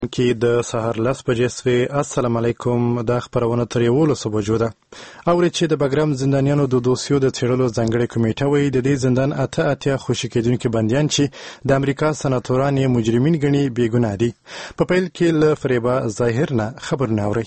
کې د سهار 10 بجې سوي. السلام علیکم. د خبرونه تر 11 بجو ده. اوري چې د بګرام زندانیانو د دوسیو د څېړلو ځانګړې کمیټه وایي د دې زندان اته خوشي کېدونکي بندیان چې د امریکا سناتوران یې مجرمین ګڼي بې ګناه دي. په پیل کې له فریبا ظاهر نه خبرونه اوري.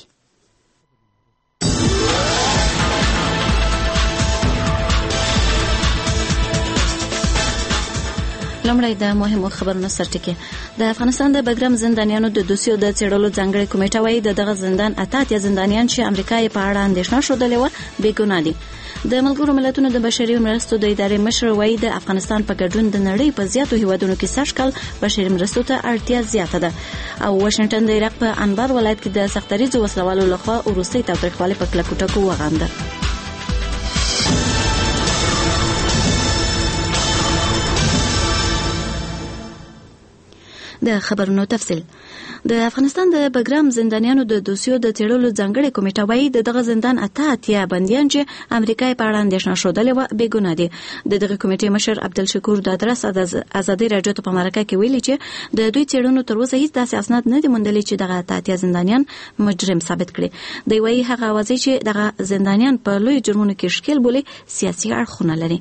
لمړی د مهمو خبرونو سرټکی. د افغانستان د بګرام زندانیانو د دوسیو د څېړلو ځانګړې کمیټه وایي د دغه زندان اته زندانیان چې امریکا یې په اړه اندېښنه ښودلې وه بې ګناه دي. د ملګرو ملتونو د بشري مرستو د ادارې مشر وایي د افغانستان په ګډون د نړۍ په زیاتو هیوادونو کې سږکال بشري مرستو ته اړتیا زیاته ده. او واشنګټن د عراق په انبار ولایت کې د سختریزو وسلوالو لخوا وروستۍ تاوتریخوالۍ په کلکو ټکو وغانده. د خبرونو تفصیل. د افغانستان د بګرام زندانیانو د دوسیو د څېړلو ځانګړې کمیټه وایي د دغه زندان اته بندیان چې امریکا یې په اړه اندېښنه ښودلې وه بې ګناه دي. د دغه کمیټې مشر عبدالشکور دادرس ازادي راډیو ته په مرکه کې ویلي چې د دوی څېړنو تر اوسه هیڅ داسې اسناد نه دي موندلي چې دغه اته زندانیان مجرم ثابت کړي. دوی وایي هغه اوازې چې دغه زندانیان په لوی جرمونو کې ښکېل بولي سیاسي اړخونه لري.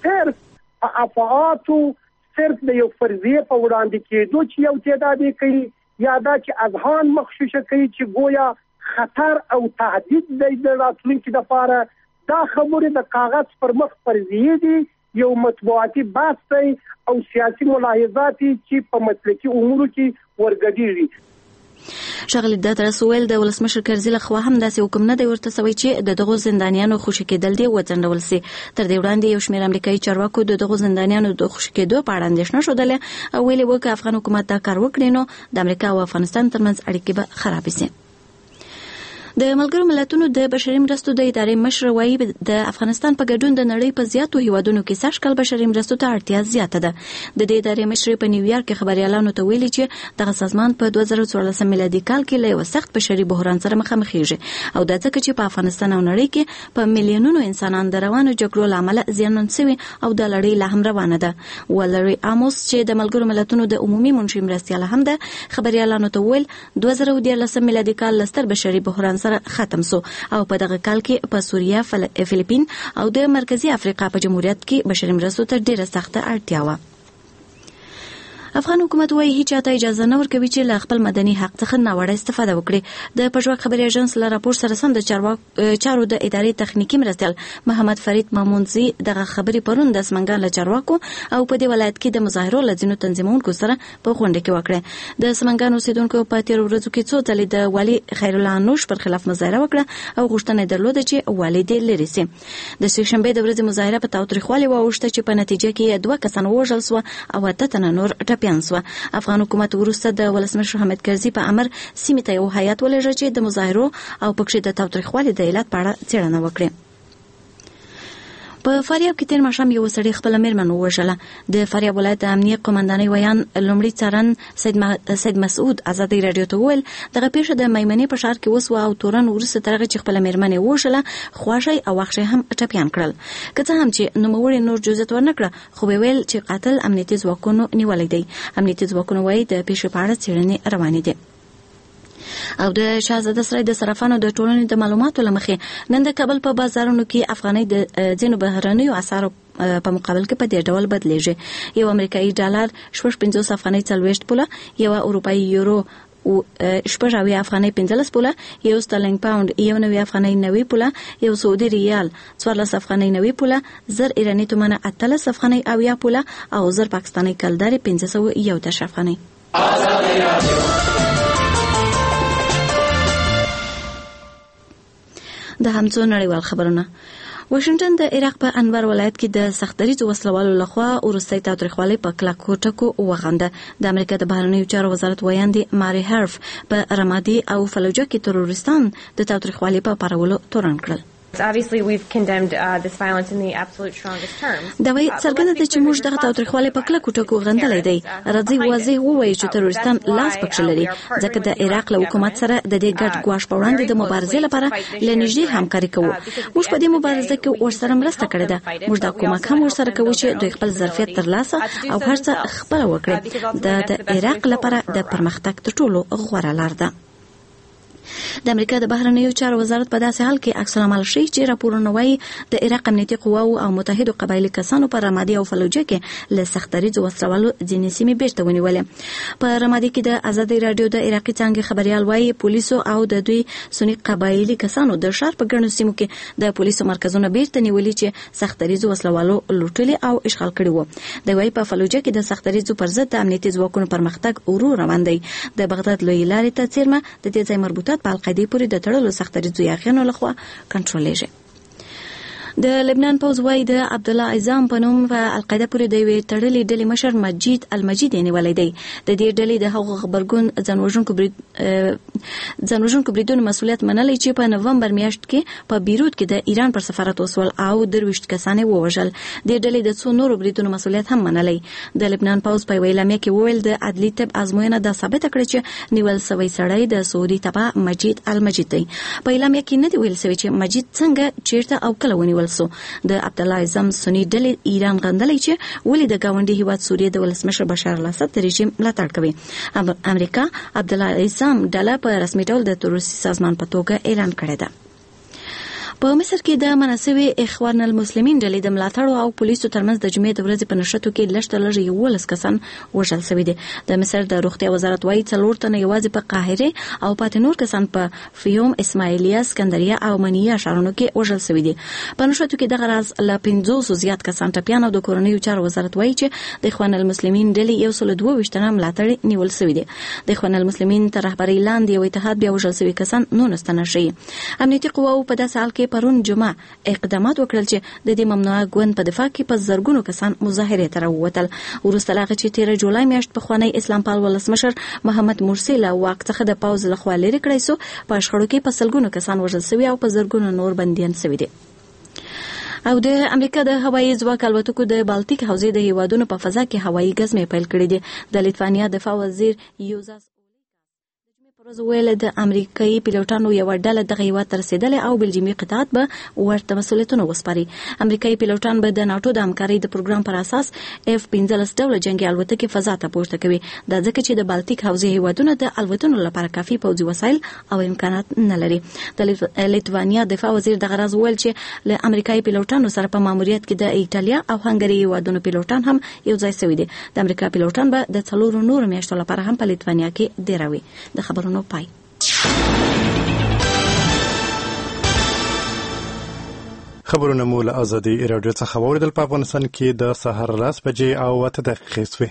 صرف د یو فرضیه په وړاندې کېدو چې یو تعداد کوي یا دا چې اذهان مخشوشه کوي چې گویا خطر او تهدید د راتلونکي لپاره دا خبره د کاغذ پر مخ فرضیه دي، یو مطبوعاتي بحث دی او سیاسي ملاحظات چې په مسلکي امورو کې ورګډېږي. ښاغلي دادرس وویل د ولسمشر کرزي لخوا هم داسې حکم نه دی ورته سوی چې د دغو زندانیانو خوشي کېدل دې وځنډول سي. تر دې وړاندې یو شمېر امریکایي چارواکو د دغو زندانیانو د خوشي کېدو په اړه اندېښنه ښودله او ویلي وو که افغان حکومت دا کار وکړي نو د امریکا او افغانستان ترمنځ اړیکې به خرابې سي. د ملګرو ملتونو د بشري مرستو د ادارې مشر وایي د افغانستان په ګډون د نړۍ په زیاتو هیوادونو کې سږکال بشري مرستو ته اړتیا زیاته ده. د دې ادارې مشر په نیویارک کې خبريالانو ته ویلي چې دغه سازمان په 2014 میلادي کال کې له یو سخت بشري بحران سره مخامخ کیږي او دا ځکه چې په افغانستان او نړۍ کې په میلیونونو انسانان د روانو جګړو له امله زیانمن شوي او د لړۍ لا هم روانه ده. ولري اموس چې د ملګرو ملتونو د عمومي منشي مرستیال هم ده خبريالانو ته ویل 2014 میلادي کال لستر بشري بحران سره ختم سو او په دغه کال کې په سوریه، فلیپین او د مرکزی افریقا په جمهوریت کې بشري مرستو ته ډیره سخته اړتیا و. افغان حکومت وايي هیڅ چاته اجازه نه ورکوي چې له خپل مدني حق څخه ناوړه استفاده وکړي. د پژواک خبري ایجنس له راپور سره سم د چارو د ادارې تخنیکی مرستیال محمد فرید مامونزي دغه خبري پرون د سمنګان له چارواکو او په دې ولایت کې د مظاهرو لځینو تنظیمونکو سره په غونډه کې وکړه. د سمنګان اوسیدونکو په تیر ورځو کې څو ځلې د والي خیر الله نوش پر خلاف مظاهره وکړه او غوښتنه درلوده چې والي دې لري سي. د سهشنبه د ورځې مظاهره په تاوتریخوالي واوښته چې په نتیجه کې 2 کسان وژل شو او 8 تنه نور افغان حکومت وروسته د ولسمشر حامد کرزي په امر سیمې ته یو هیات ولېږه چې د مظاهرو او پکښې د تاوتریخوالي د علت په اړه څېړنه وکړي. په فاریاب کې تیر ماښام یو سړی خپل میرمن ووژله. د فاریاب ولایت د امنیه قومندانۍ ویان لومړي څارن سید مسعود ازادي راډیو ته وویل دغه پیښه د میمنې په ښار کې وسوه او تورن وروسته تر هغه چې خپل میرمن یې ووژله خواښی او وخښی هم ټپیان کړل. که څه هم چې نوموړي نور جزئیات ورنکړه خو به ویل چې قاتل امنیتي ځواکونو نیولی دی. امنیتي ځواکونه وایي د پیښې په اړه څېړنې روانې دي. او د شاهزاده سرای د صرافانو د ټولنې د معلوماتو لمخې نن د کابل په بازارونو کې افغانۍ د ځینو بهرنیو اسعارو په مقابل کې په دې ډول بدلیږي. یو امریکایي ډالر 50 افغانۍ 40 پوله، یو اروپایي یورو 80 افغانۍ 15 پوله، یو سترلینګ پاوند 90 افغانۍ 90 پوله، یو سعودي ریال 14 افغانۍ 90 پوله، زر ایرانی تومانه 18 افغانۍ 80 پوله او زر پاکستاني کلداري 510 افغانۍ. د همڅو نړیوال خبرونه. واشنګټن د عراق په انبار ولایت کې د سختریزو وسلوالو لخوا وروستۍ تاوتریخوالۍ په کلکو ټکو وغنده. د امریکا د بهرنیو چارو وزارت ویاندې ماري هارف په رمادي او فلوجه کې تروریستان د تاوتریخوالۍ په پارولو تورن کړل. Obviously, we've condemned this violence in the absolute strongest terms. دا وایي څرګنده ده چې موږ دغه تاوتریخوالی په کلکو ټکو غندلی دی. راځئ واضح ووایو چې تروریستان لاس پکښې لري، ځکه د عراق له حکومت سره د دې ګډ ګواښ په وړاندې د مبارزې لپاره له نږدې همکاري کوو. موږ په دې مبارزه کې ورسره مرسته کړې ده. موږ دا کومک هم ورسره کوو چې دوی خپل ظرفیت ترلاسه او هر څه خپله وکړي. دا د عراق لپاره د پرمختګ تر ټولو غوره لار ده. د امریکا د بهرنیو چارو وزارت په داسې حال کې عکس العمل شي چې راپورونه وايي د عراق امنیتي قواو او متحدو قبایلي کسانو په رمادي او فلوجه کې له سختریزو وسلوالو ځینې سیمې بیرته ونیولې. په رمادي کې د ازادي رادیو د عراقي څانګې خبريال وايي پولیسو او د دوی سني قبایلي کسانو د ښار په ګڼو سیمو کې د پولیسو مرکزونه بیرته نیولې چې سختریزو وسلوالو لوټلي او اشغال کړي وو. د وايي په فلوجه کې د سختریزو پر ضد د امنیتي ځواکونو پرمختګ ورو روان دی. د بغداد لوی لارې ته څیرمه د دې ځای مربوطات په القاعده پورې د تړلو سختریزو یاغیانو لخوا کنټرولېږي. د لبنان پوز وايي د عبد الله اعظم په نوم په القاعده پورې د وی تړلې ډلې مشر مجید المجید نیولې دی. د دې ډلې د هغو خبرګون ځانوژونکو بریدونو مسولیت منلې چې په نومبر میاشت کې په بیروت کې د ایران پر سفارت وسول او 23 کسان ووژل. د ډلې د څو نورو بریدونو مسولیت هم منلې. د لبنان پوز په ویلامه کې وویل د عدلي طب ازموینه د ثابت کړې چې نیول سوی سړی د سعودي تبع مجید المجید دی. په ویلامه کې نه دی ویل سوی چې مجید څنګه چیرته او کله ونیول سو. د عبد الله اعظم سنی ډلې ایران غندلې چې ولې د گاونډي هیواد سوریه د ولسمشر بشار الاسد د رژیم ملاتړ کوي. امریکا عبد الله اعظم ډله په رسمي ډول د تروریستي سازمان په توګه اعلان کړې ده. په مصر کې د مناسبي اخوان المسلمین ډلې د ملاتړ او پولیسو ترمنځ د جمعې د ورځې په نشټو کې لږ 11 کسان وژل شوي دي. د مصر د روغتیا وزارت وايي 4 تنه یوازې په قاهره او پاتې نور کسان په فیوم، اسماعیلیه، اسکندریه او منیه ښارونو کې وژل شوي دي. په نشټو کې دغه راز له 500 زیات کسان ټپیان او د کورنیو چارو وزارت وايي چې د اخوان المسلمین ډلې 122 تنه ملاتړ نیول شوي دي. د اخوان المسلمین تر رهبرۍ لاندې یو اتحاد بیا وژل شوي کسان 19 تنه شي. امنیتي قواو په داسې حال کې پرون جمعه اقدامات وکړل چې د دې ممنوعه ګوند په دفاع کې په زرګونو کسان مظاهره ته راووتل. وروسته لا چې 13 جولای میاشت په خوانی اسلام پال ولسمشر محمد مرسی له واک څخه د پاوز لخوا لري کړی سو په شخړو کې په سلګونو کسان وژل شوي او په زرګونو نور بنديان شوي دي. او د امریکا د هوایي ځواک الوتکو د بالټیک حوزې د هیوادونو په فضا کې هوایي ګزمې پیل کړې دي. د لیتوانیا دفاع وزیر یوزاس ویل د امریکایي پیلوټانو یو ډله دغه هیواد ته رسیدلې او بلجیمي قطاعت به ورته مسؤلیتونه وسپاري. امریکایي پیلوټان به د ناتو د همکارۍ د پروګرام پر اساس F-15 ډوله جنگي الوتکې فضا ته پورته کوي. دا ځکه چې د بالټیک حوزې هیوادونه د الوتنو لپاره کافي پوځي وسایل او امکانات نه لري. د لیتوانیا دفاع وزیر دغه راز ویل چې له امریکایي پیلوټانو سره په ماموریت کې د ایټالیا او هنګري هیوادونو پیلوټان هم یو ځای شوي دي. د امریکا پیلوټان به د 4 نورو میاشتو لپاره هم په لیتوانیا کې دیروي. د خبرونو پای. خبرونه مو له ازادي رادیو څخه واوریدل. په افغانستان کې د سهار 10 بجې او 8 دقیقې شوې.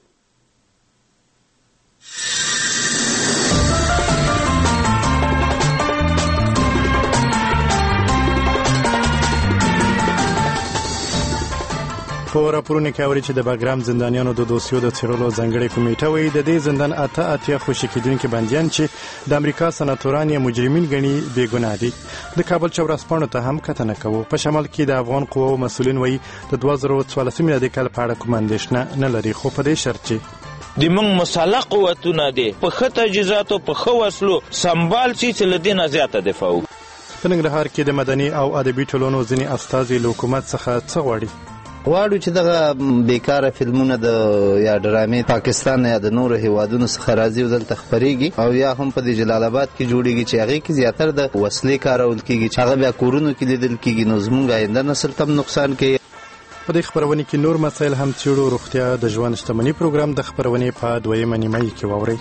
په راپورونه کې اوري چې د باګرام زندانیانو د دوسیو د څېړلو ځانګړې کمیټه وایي د دې زندان اتیا خوشي کېدونکي بندیان چې د امریکا سناتوران یې مجرمین ګڼي بې ګناه دي. د کابل چوراسپاڼو ته هم کتنه کوو. په شمال کې د افغان قواو مسؤلین وایي د 2014 میلادي کال په اړه کوم اندېښنه نه لري، خو په دې شرط چې د موږ مسلح قوتونه دي په ښه تجهیزاتو په ښه وسلو سمبال شي چې له دې نه زیاته دفاع وکړي. په ننګرهار کې د مدني او ادبي ټولنو ځینې استازي له حکومت څخه څه غواړي؟ غواړو چې دغه بیکاره فلمونه د یا ډرامې پاکستان یا د نورو هیوادونو څخه راځي او دلته خپرېږي او یا هم په جلال آباد کې جوړېږي چې هغې کې زیاتره د وسلې کارول کېږي چې هغه بیا کورونو کې لیدل کېږي، نو زموږ آینده نسل ته نقصان کوي. په دې خبرونه کې نور مسایل هم څېړو. روغتیا د ژوند شتمني پروګرام د خبرونې په 2مه نیمایي کې واورئ.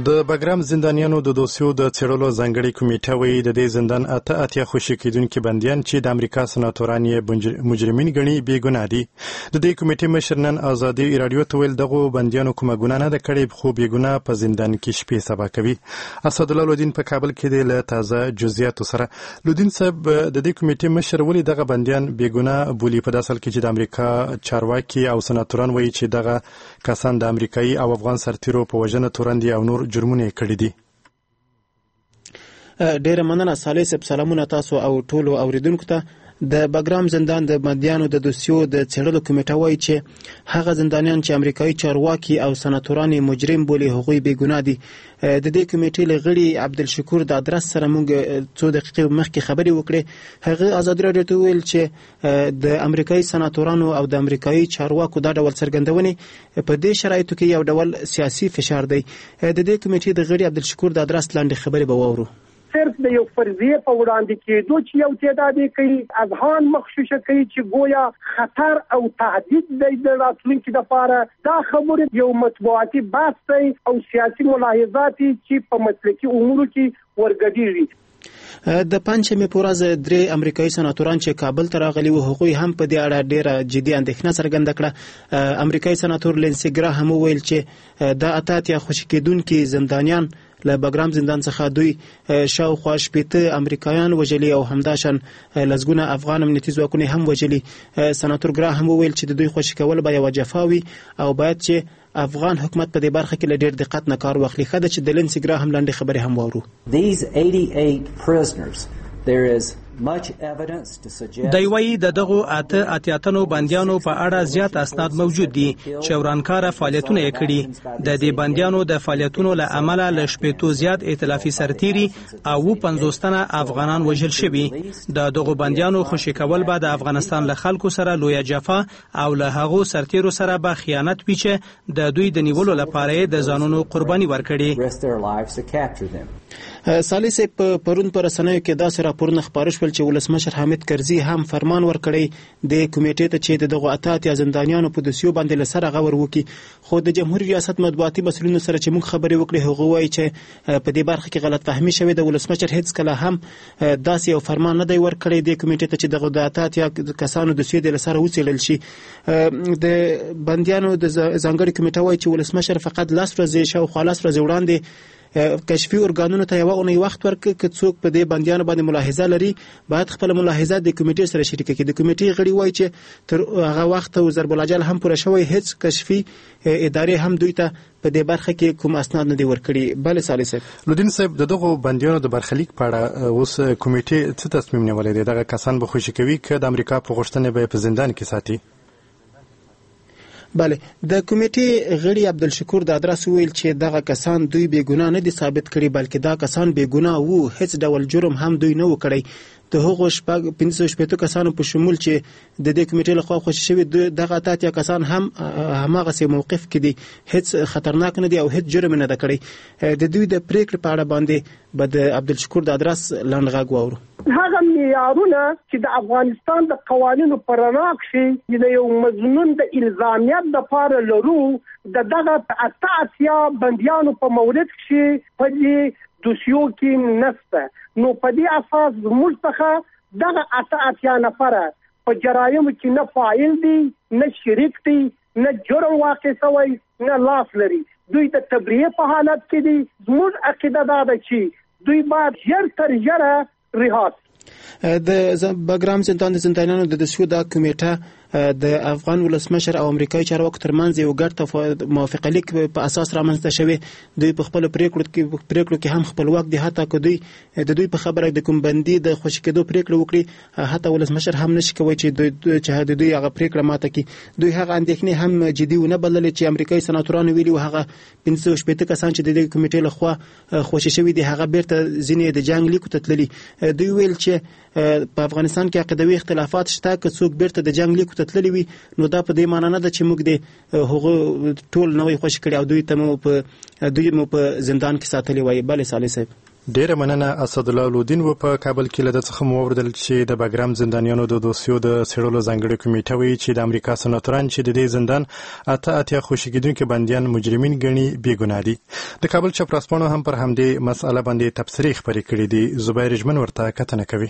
د بګرام زندانیانو د دوسیو د څېړلو ځانګړې کمیټه وایي د دې زندان اتیا خوشي کېدونکي بندیان چې د امریکا سناتوران یې مجرمین ګڼي بې ګناه دي. د دې کمیټې مشر نن ازادي راډیو ته ویل دغو بندیانو کومه ګناه نه ده کړې خو بې ګناه په زندان کې شپې سبا کوي. اسدالله لودین په کابل کې دی له تازه جزئیاتو سره. لودین صاحب د دې کمیټې مشر ولې دغه بندیان بې ګناه بولي په داسې حال کې چې د امریکا چارواکي او سناتوران وایي چې دغه کسان د امریکایي او افغان سرتیرو په وژنه تورن دي او نور جرمونه کړي دي. ډیره مننه صالح صاحب. سلامونه تاسو او ټولو اوریدونکو ته. د بګرام زندان د بندیانو د دوسیو د څېړلو کمیټه وایي چې هغه زندانیان چې امریکایي چارواکي او سناتوران مجرم بولي هغوی بې ګناه دي. د دې کمیټې له غړي عبدالشکور د ادرس سره موږ څو دقیقې مخکې خبرې وکړې. هغه ازادي راډیو ته ویل چې د امریکایي سناتورانو او د امریکایي چارواکو دا ډول څرګندونې په دې شرایطو کې یو ډول سیاسي فشار دی. د دې کمیټې د غړي عبدالشکور د ادرس لاندې خبرې به واورو. صرف د یو فرضیه په وړاندې کېدو چې یو تعداد کوي اذهان مخشوشه کوي چې گویا خطر او تهدید د راتلونکي لپاره دا خبره یو مطبوعاتي بحث دی او سیاسي ملاحظات چې په مسلکي امورو کې ورګډېږي. د پنځمې په ورځ درې امریکایي سناتوران چې کابل ته راغلي وو هغوی هم په دې اړه ډېره جدي اندېښنه څرګنده کړه. امریکایي سناتور لینسي ګراهم وویل چې د اتیا خوشي کېدونکي زندانیان له بګرام زندان څخه دوی شاوخوا 80 امریکایان وژلي او همداشان لزګونه افغان امنیتي ځواکونه هم وژلي. سناتور ګراهم وویل چې د دوی خوشي کول به یو جفا وي او باید چې افغان حکومت په دې برخه کې له ډېر دقت نه کار واخلي. ښه ده چې د لینسي ګراهم لاندې خبرې هم واورو. These 88 prisoners, there is much evidence to suggest دی وایي د دغو اتیاتنو بندیانو په اړه زیات اسناد موجود دي چې ورانکاره فعالیتونه یې کړي. د دې بندیانو د فعالیتونو له امله له 80 زیات ائتلافي سرتیري او 50 تنه افغانان وژل شوي. د دغو بندیانو خوشي کول به د افغانستان له خلکو سره لویه جفا او له هغو سرتیرو سره به خیانت وي چې د دوی د نیولو لپاره د ځانونو قرباني ورکړي. صالح صاحب پرون پر رسنیو کې داسې راپورونه خپاره شول چې ولسمشر حامد کرزي هم فرمان ورکړی د کمیټې ته چې دغه اتیا زندانیانو په دوسیو باندې له سره غور وکړي. خو د جمهوریت ریاست مطبوعاتي مسؤلینو سره چې موږ خبرې وکړې هغه وایي چې په دې برخه کې غلط فهمي شوې ده. ولسمشر هیڅ کله هم داسې یو فرمان نه دی ورکړی د کمیټې ته چې دغه اتیا کسانو دوسیو د سره وڅېړل شي. د بندیانو د ځانګړي کمیټه وایي چې ولسمشر فقط 10 ورځې شاوخوا 10 ورځې وړاندې کشفي ارګانونو ته یو اونۍ وخت ورکړي چې څوک په دې بندیانو باندې ملاحظه لري باید خپل ملاحظات د کمیټې سره شریک کړي. د کمیټې غړي وایي چې تر هغه وخت ضرب الاجل هم پوره شوی هیڅ کشفي ادارې هم دوی ته په دې برخه کې کوم اسناد نه دي ورکړي. بل صالح صاحب. لودین صاحب د دغو بندیانو د برخلیک په اړه اوس کمیټې څه تصمیم نیولې ده؟ دغه کسان به خوشي کوي که د امریکا په غوښتنه به په زندان کې ساتي؟ بله، د کمیټې غړي عبدالشکور د ادرس ویل چې دغه کسان دوی بې ګناه نه دي ثابت کړي بلکې دا کسان بې ګناه وو. هیڅ ډول جرم هم دوی نه وکړي. د هغو 550 کسانو په شمول چې د دې کمیټې لخوا خوشي شوي دغه اتیا کسان هم هماغسې موقف کې دي، هیڅ خطرناک نه دي او هیڅ جرم نه ده کړی. د دوی د پریکړې په اړه باندې به د عبدالشکور د ادرس لنډ غږ واورو. هغه معیارونه چې د افغانستان د قوانینو په رڼا کې د یو مضمون د الزامیت لپاره لرو د دغه اتیا بندیانو په مورد کې په دې دوسیو کې نشته. نو په دې اساس زموږ څخه دغه اتیا نفره په جرایمو کې نه فاعل دي، نه شریک دي، نه جرم واقع شوی، نه لاس لري. دوی د تبریه په حالت کې دي. زموږ عقیده دا ده چې دوی باید ژر تر ژره رها شي. د بګرام زندان د زندانیانو د دوسیو دا کمیټه د افغان ولسمشر او امریکایي چارواکو ترمنځ یو ګډ موافقه لیک په اساس رامنځته شوی. دوی په خپل پریکړو کې هم خپلواک دي. حتی که دوی د دوی په خبره د کوم بندي د خوشي کېدو پریکړه وکړي، حتی ولسمشر هم نشي کوي چې د دوی هغه پریکړه ماته کړي. دوی هغه اندېښنې هم جدي ونه بللې چې امریکایي سناتورانو ویلي هغه 580 کسان چې د دې کمیټې لخوا خوشي شوي دي هغه بیرته ځینې د جنگ لیکو ته تللي. دوی ویل چې په افغانستان کې عقیدوي اختلافات شته، که څوک بیرته د جنگ لیکو ته تللی وي نو دا په دې معنی نه ده چې موږ د هغه ټول نوې خوشي کړي او دوی مو په زندان کې ساتلي وای. بله صالح صاحب. ډیره مننه اسدالله لودین و په کابل کې له څخه مو اوریدل چې د باګرام زندانیانو د دوسیو د څېړلو ځانګړې کمیټه وایي چې د امریکا سناتوران چې د دې زندان اتیا خوشي کېدونکي بندیان مجرمین ګڼي بې ګناه دي. د کابل چپراسپانو هم پر همدې مسأله باندې تبصرې خپرې کړې دي. زبیر جمن ورته کتنه کوي.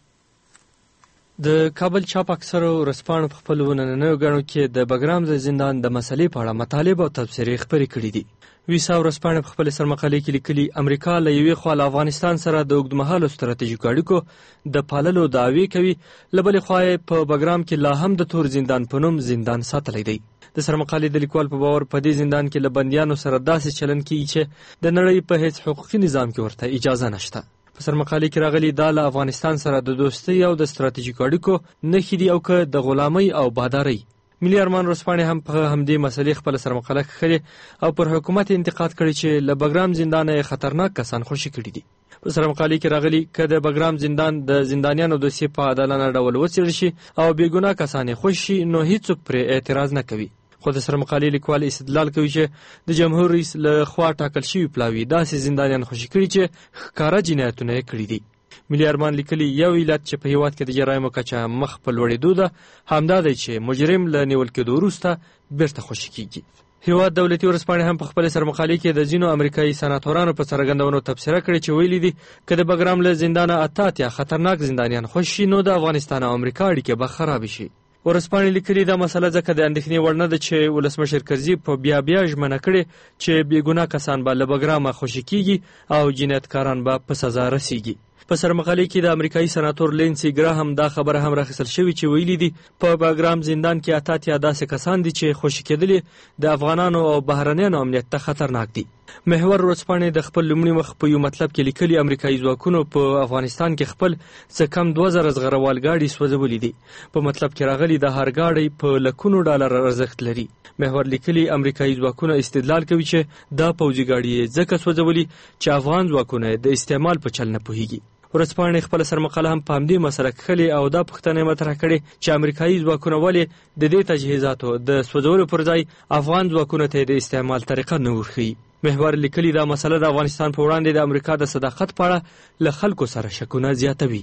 د کابل چاپ اکثرو ورځپاڼو په خپلو نننیو ګڼو کې د باګرام زندان د مسلې په اړه مطالب او تبصرې خپرې کړې دي. ویسا ورځپاڼه په خپل سرمقالې کې لیکلي امریکا له یوې خوا له افغانستان سره د اوږدمهالو ستراتیژیکو اړیکو د پاللو دعوې کوي، له بلې خوا په باګرام کې لا هم د تور زندان په نوم زندان ساتلی دی. د سرمقالې د لیکوال په باور په دې زندان کې له بندیانو سره داسې چلن کیږي چې د نړۍ په هیڅ حقوقي نظام کې ورته اجازه نشته. په سرمقالې کې راغلي دا له افغانستان سره د دوستۍ او د ستراتیژیکو اړیکو نښې دي او که د غلامۍ او بادارۍ. ملي ارمان ورځپاڼې هم په همدې مسلې خپله سرمقاله کښلې او پر حکومت انتقاد کړی چې له باګرام زندانه خطرناک کسان خوشي کړي دي. په سرمقالې کې راغلي که د باګرام زندان د زندانیانو دوسیې په عادلانه ډول وڅېړل شي او بې ګناه کسان یې خوشي شي نو هیڅوک پرې اعتراض نه کوي. خو د سرمقالې لیکوال استدلال کوي چې د جمهور رئیس له خوا ټاکل شوي پلاوي داسې زندانیان خوشي کړي چې ښکاره جنایتونه یې کړي دي. ملي ارمان لیکلي یو علت چې په هیواد کې د جرایمو کچه مخ په لوړېدو ده همدا دی چې مجرم له نیول کېدو وروسته بیرته خوشي کیږي. هیواد دولتي ورځپاڼې هم په خپل سرمقالې کې د ځینو امریکایي سناتورانو په څرګندونو تبصره کړې چې ویلي دي که د باګرام له زندانه اتیا خطرناک زندانیان خوشي شي نو د افغانستان او امریکا اړیکې به خرابې شي. ورځپاڼې لیکلي دا مسله ځکه د اندېښنې وړ نه ده چې ولسمشر کرزي په بیا ژمنه کړې چې بې ګناه کسان به له باګرامه خوشي کیږي او جنایتکاران به په سزا رسیږي. په سرمقالې کې د امریکایي سناتور لینسی ګراهم دا خبره هم راخیستل شوې چې ویلي دي په باګرام زندان کې اتیا داسې کسان دي چې خوشي کېدلي د افغانانو او بهرنیانو امنیت ته خطرناک دي. محور ورځپاڼې د خپل لومړي مخ په یو مطلب کې لیکلي امریکایي ځواکونو په افغانستان کې خپل څه کم 2000 زغروال ګاډي سوځولي دي. په مطلب کې راغلي د هر ګاډي په لکونو ډالر ارزښت لري. محور لیکلي امریکایي ځواکونه استدلال کوي چې دا پوځي ګاډي ځکه سوځولي چې افغان ځواکونه د استعمال په چل نه پوهیږي. ورځپاڼې خپل سرمقاله هم په همدې مسله کښلې او دا پوښتنه مطرح کړې چې امریکایي ځواکونه ولې د دې تجهیزاتو د سوځولو پر ځای افغان ځواکونو ته د استعمال طریقه نه ورښیي. محور لیکلي دا مسله د افغانستان په وړاندې د امریکا د صداقت په اړه له خلکو سره شکونه زیاتوي.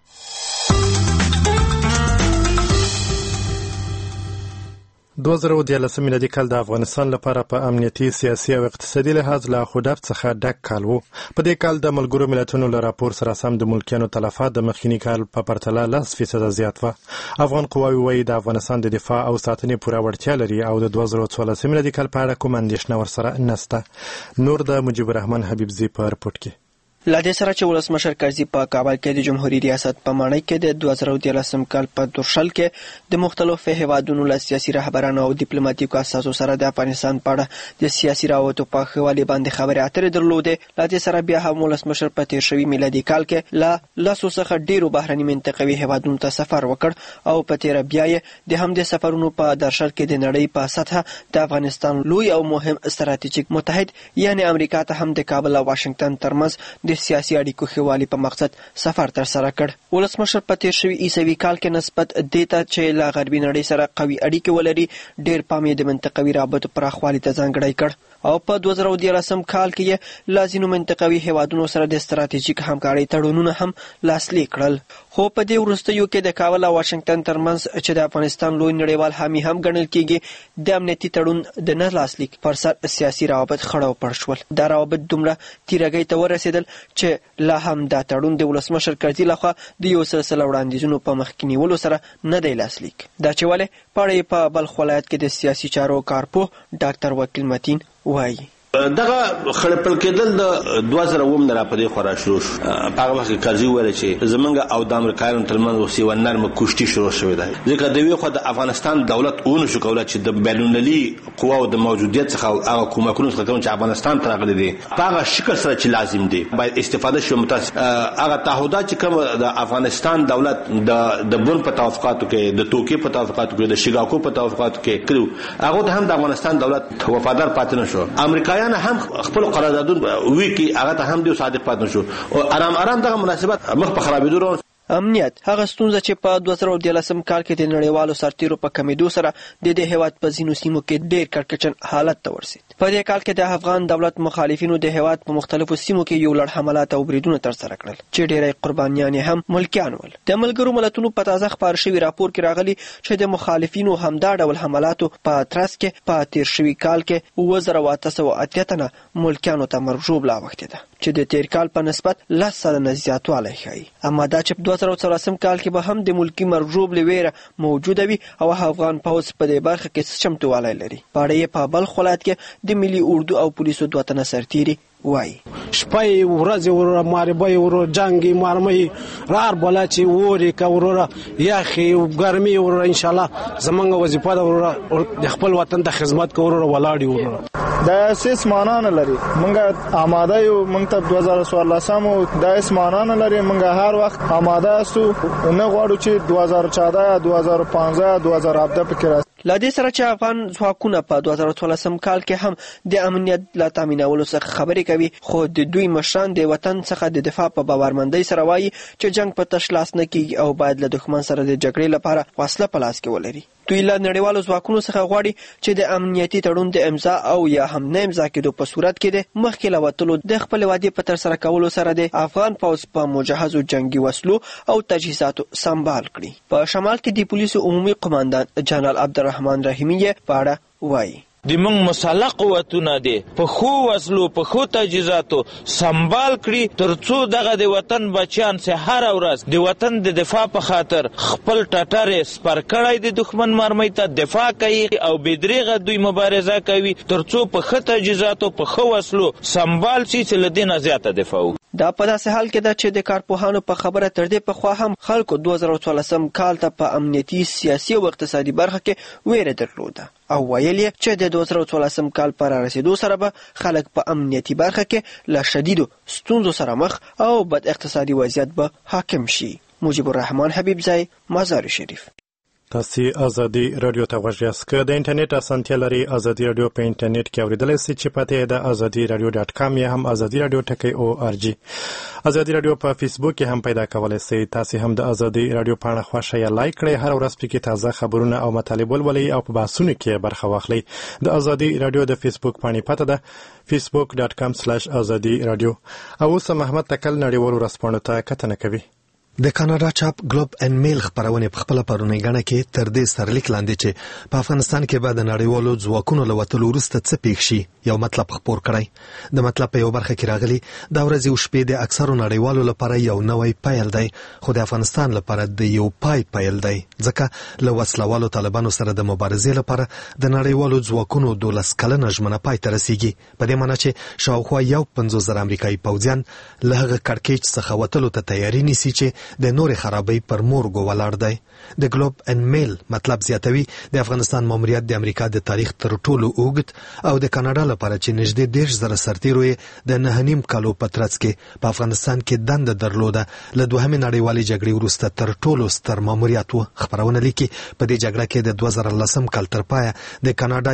2013 میلادي کال د افغانستان لپاره په امنیتي، سیاسي او اقتصادي لحاظ له خوداب څخه ډک کال و. په دې کال د ملګرو ملتونو له راپور سره سم د ملکیانو تلفات د مخکینی کال په پرتله 10% زیات و. افغان قواوې وایي د افغانستان د دفاع او ساتنې پوره وړتیا لري او د 2014 میلادي کال په اړه کوم اندېښنه ورسره نشته. نور د مجيب الرحمن حبیبزي په رپورټ کې. لا دې سره چې ولسمشر کرزي په کابل کې د جمهوریت ریاست په ماڼۍ کې د 2013 کال په دورشل کې د مختلفو هیوادونو له سیاسي رهبرانو او ډیپلوماټیکو اساسو سره د افغانستان په اړه د سیاسي راوتو په خوالي باندې خبرې اترې درلودې. لا دې سره بیا هم ولسمشر په تیر شوي میلادي کال کې لا لاسو څخه ډیرو بهرني منطقوي هیوادونو ته سفر وکړ او په تیر بیا یې د همدې سفرونو په درشل کې د نړۍ په سطح د افغانستان لوی او مهم ستراتیژیک متحد یعنی امریکا ته هم د کابل او واشنگټن ترمنځ د سیاسي اړیکو ښهوالي په مقصد سفر تر سره کړ. ولسمشر په تیر شوي عیسوي کال کې نسبت دې ته چې له غربي نړۍ سره قوي اړیکې ولري ډیر پام یې د منطقوي رابطو پراخوالي ته ځانګړی کړ او په 2013 کال کې یې له ځینو منطقوي هیوادونو سره د ستراتیژیک همکارۍ تړونونه هم لاسلیک کړل. خو په دې وروستیو کې د کابل او واشنگټن ترمنځ چې د افغانستان لوی نړیوال حامي هم ګڼل کېږي د امنیتي تړون د نه لاسلیک پر سر سیاسي روابط خړ او پړ شول. دا روابط دومره تیرګۍ ته ورسېدل چې لا هم دا تړون د ولسمشر کرزي لخوا د یو سلسله وړاندیزونو په مخ کې نیولو سره نه دی لاسلیک. دا چې ولې په اړه په بلخ ولایت کې د سیاسي چارو کارپوه ډاکټر وکیل متین وایي دغه خړپل کېدل د 2000 نه را پدې خورا شروع هغه وخت کرزي ویل چې زمونږ او د امریکایانو ترمنځ اوسې و نرمه کوشتي شروع شوې ده ځکه د وی خو د افغانستان دولت اون شو کولای چې د بینالمللي قواو د موجودیت څخه هغه کومکونو څخه چې افغانستان ته راغلي دي هغه شکل سره چې لازم دي باید استفاده شو هغه تعهدات چې کوم د افغانستان دولت د بن په توافقاتو کې د توکي په توافقاتو کې د شیکاګو په توافقاتو کې کړو هغه هم د افغانستان دولت وفادار پاتې نشو. امریکایان هم خپل قراردادونه وی کی هغه ته هم دی صادق پاتې شو او آرام دغه مناسبت مخ په خرابېدو امنیت هغه ستونزه چې په 2013 کال کې د نړیوالو سرتیرو په کمیدو سره د دې هیواد په ځینو سیمو کې ډېر کړکچن حالت ته ورسید. په دې کال کې د افغان دولت مخالفینو د هیواد په مختلفو سیمو کې یو لړ حملات او بریدونه ترسره کړل چې ډېری قربانیان هم ملکیان ول. د ملګرو ملتونو په تازه خبر شوی راپور کې راغلی چې د مخالفینو همدا ډول حملاتو په ترڅ کې په تیر شوی کال کې 2880 تنه ملکیانو ته مرګ ژوبله اوښتې ده چې د تیر کال په نسبت 10% نه زیاتوالی ښیي. اما دا چې 2014 کال کې به هم د ملکی مرګ ژوبلې ویره موجوده وي او افغان پوځ په دې برخه کې څه چمتووالی لري. په اړه یې په بلخ ولایت کې د ملي اردو او پولیسو 2 تنه سرتیري وایي. شپای ورځ ور ماربای ور جنگي مارمي رار بولا چې ووري کا وروره یاخي ګرمي ور ان شاء الله زمونږ وظیفه ده ور د خپل وطن د خدمت کوره ولاړی ور دا اساس معنا نه لري. مونږه آماده یو، مونږ ته 2014 دا اساس معنا نه لري. مونږ هر وخت آماده اسو، نه غواړو چې 2014 2015 2017 پکې راځي. لا دې سره چې افغان ځواکونه په 2014 کال کې هم د امنیت لا تامینولو څخه خبرې کوي، خو د دوی مشران د وطن څخه د دفاع په باورمندۍ سره وایي چې جنگ په تش لاس نه کیږي او باید له دښمن سره د جګړې لپاره وسله په لاس کې ولري. دوی له نړیوالو ځواکونو څخه غواړي چې د امنیتي تړون د امضا او یا هم نه امضا کېدو په صورت کې د مخکې له وتلو د خپل وعدې په ترسره کولو سره د افغان پوځ په مجهزو جنگي وسلو او تجهیزاتو سمبال کړي. په شمال کې د پولیسو عمومي قماندان جنرال عبدالرحمن رحیمی په اړه وایي. د موږ مسلح قوتونه دي په خو وسلو په خو تجهیزاتو سمبال کړي ترڅو دغه د وطن بچیان سه هر ورځ د وطن د دفاع په خاطر خپل ټټر سپر کړی د دښمن مرمۍ ته دفاع کوي او بدریغه دوی مبارزه کوي ترڅو په خو تجهیزاتو په خو وسلو سمبال شي چې لدینه زیاته دفاع. دا په داسې حال کې ده چې د کارپوهانو په خبره تر دې پخوا هم خلکو 2014 کال ته په امنیتي، سیاسي او اقتصادي برخه کې ویره درلوده او ویل یې چې د 2014 کال پر رسیدو سره به خلک په امنیتي برخه کې له شدیدو ستونزو سره مخ او بد اقتصادي وضعیت به حاکم شي. مجيب الرحمن حبیبزی، مزار شریف. تاسو ازادي رادیو ته غوږ یاست. که د انټرنیټ اسانتیا لري ازادي رادیو په انټرنیټ کې اوریدلای شئ چې پته د azadiradio.com یا هم ازادي رادیو ټکی.org. ازادي رادیو په فیسبوک کې هم پیدا کولای شئ. تاسو هم د ازادي رادیو په اړه خوښه یا لایک کړئ. هر ورځ پکې تازه خبرونه او مطالب ولولئ او په بحثونو کې برخه واخلئ. د ازادي رادیو د فیسبوک باندې پته ده facebook.com/azadiradio. او اوس محمد تکل نړیوالو رسپانو ته کتنه کوي. د کاناډا چاپ ګلوب ان میل خبرونه په خپل پرونی غاڼه کې تر دې سرلیک لاندې چې په افغانستان کې بعد نړیوالو ځواکونو له وتلو وروسته څه پیښ شي یو مطلب خبر کړی. د مطلب په یو برخه کې راغلی دا ورځ او شپې د اکثرو نړیوالو لپاره یو نوې پیل دی، خو د افغانستان لپاره د یو پیل دی، ځکه له وسلوالو طالبانو سره د مبارزې لپاره د نړیوالو ځواکونو 12 کلنه ژمنه پای ته رسیږي. په دې معنی چې شاوخوا 50,000 امریکایي پوځیان له هغه کړکېچ څخه وتلو ته تیاری نیسي چې د نور خرابې پر مورګو ولاړ دی. د ګلوب ان میل مطلب زیاتوي د افغانستان ماموریت د امریکا د تاریخ تر ټولو اوږد او د کاناډا لپاره چې نږدې 10,000 سرتیرو د 9.5 کالو په ترڅ کې په افغانستان کې دنده درلوده له دوهمې نړیوالې جګړې وروسته تر ټولو ستر ماموریت و. خبرونه لیکي په دې جګړه کې د 2010 کال تر پایه د کاناډا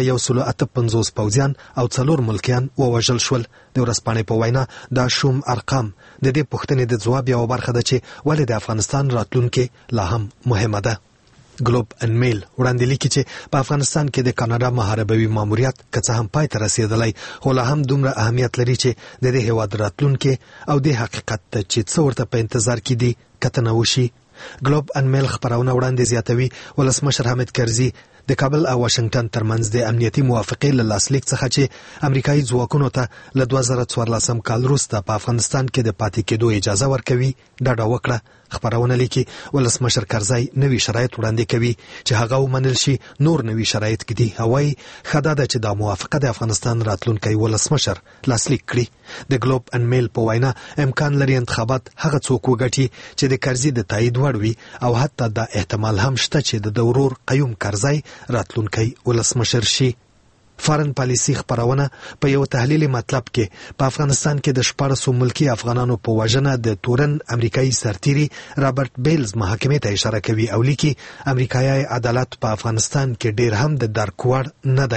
158 پوځیان او 4 ملکیان ووژل شول. د ورځپاڼې په وینا دا شوم ارقام د دې پوښتنې د ځواب یو برخه ده چې ولې د افغانستان راتلونکي لا هم مهمه ده. ګلوب ان میل وړاندې لیکي چې په افغانستان کې د کاناډا محاربوي ماموریت که څه هم پای ته رسیدلی خو لا هم دومره اهمیت لري چې د دې هیواد راتلونکي او د حقیقت ته چې څه ورته په انتظار کې دي کتنه وشي. ګلوب ان میل خبرونه وړاندې زیاتوي ولسمشر حامد کرزي د کابل او واشنگټن ترمنځ د امنیتي موافقې له لاسلیک څخه چې امریکایي ځواکونو ته له 2014 کال وروسته په افغانستان کې د پاتې کېدو اجازه ورکوي ډاډه وکړه. خبرونه لیکي ولسمشر کرزي نوي شرایط وړاندې کوي چې هغه ومنل شي نور نوي شرایط کړي. هوای خدای د چې د موافقه د افغانستان راتلونکي ولسمشر لاسلیک کړي. د ګلوب ان میل په وینا امکان لري انتخابات هغه څوک وګټي چې د کرزي د تایید وړ وي او حتی د احتمال هم شته چې د دورور قیوم کرزي راتلونکي ولسمشر شي. فارن پالیسی خبرونه په یو تحلیلي مطلب کې په افغانستان کې د 14 ملکی افغانانو په وژنه د تورن امریکایي سرتیري رابرټ بیلز محاکمې ته اشاره کوي او لیکي امریکایي عدالت په افغانستان کې ډیر هم د درک وړ نه دی.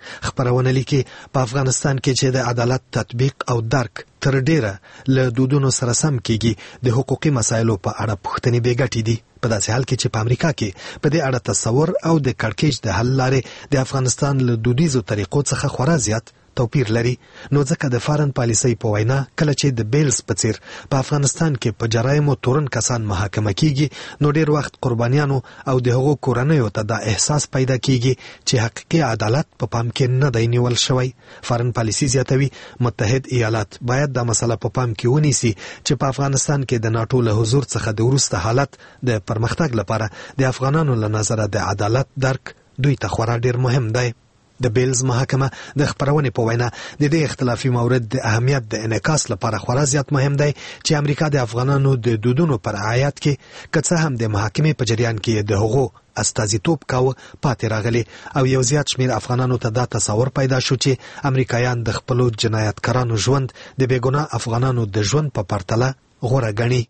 خبرونه لیکي په افغانستان کې چې د عدالت تطبیق او درک تر ډیره له دودونو سره سم کیږي د حقوقي مسایلو په اړه پوښتنې بې ګټې دي. په داسې حال کې چې په امریکا کې په دې اړه تصور او د کړکېچ د حل لارې د افغانستان له دودیزو طریقو څخه خورا زیات توپیر لري، نو ځکه د فارن پالیسۍ په وینا کله چې د بیلز په څیر په افغانستان کې په جرایمو تورن کسان محاکمه کیږي، نو ډیر وخت قربانیانو او د هغو کورنیو ته دا احساس پیدا کیږي چې حقیقي عدالت په پام کې نه دی نیول شوی. فارن پالیسي زیاتوي متحد ایالات باید دا مسله په پام کې ونیسي چې په افغانستان کې د ناټو له حضور څخه د وروسته حالت د پرمختګ لپاره د افغانانو له نظره د عدالت درک دوی ته خورا ډیر مهم دی. د بیلز محاکمه د خبرونې په وینا د دې اختلافي مورد د اهمیت د انعکاس لپاره خورا زیات مهم دی چې امریکا د افغانانو د دودونو پر رعایت کې که څه هم د محاکمې په جریان کې د هغو استازیتوب کاوه پاتې راغلی او یو زیات شمیر افغانانو ته دا تصور پیدا شو چې امریکایان د خپلو جنایتکارانو ژوند د بېګناه افغانانو د ژوند په پرتله غوره ګڼي.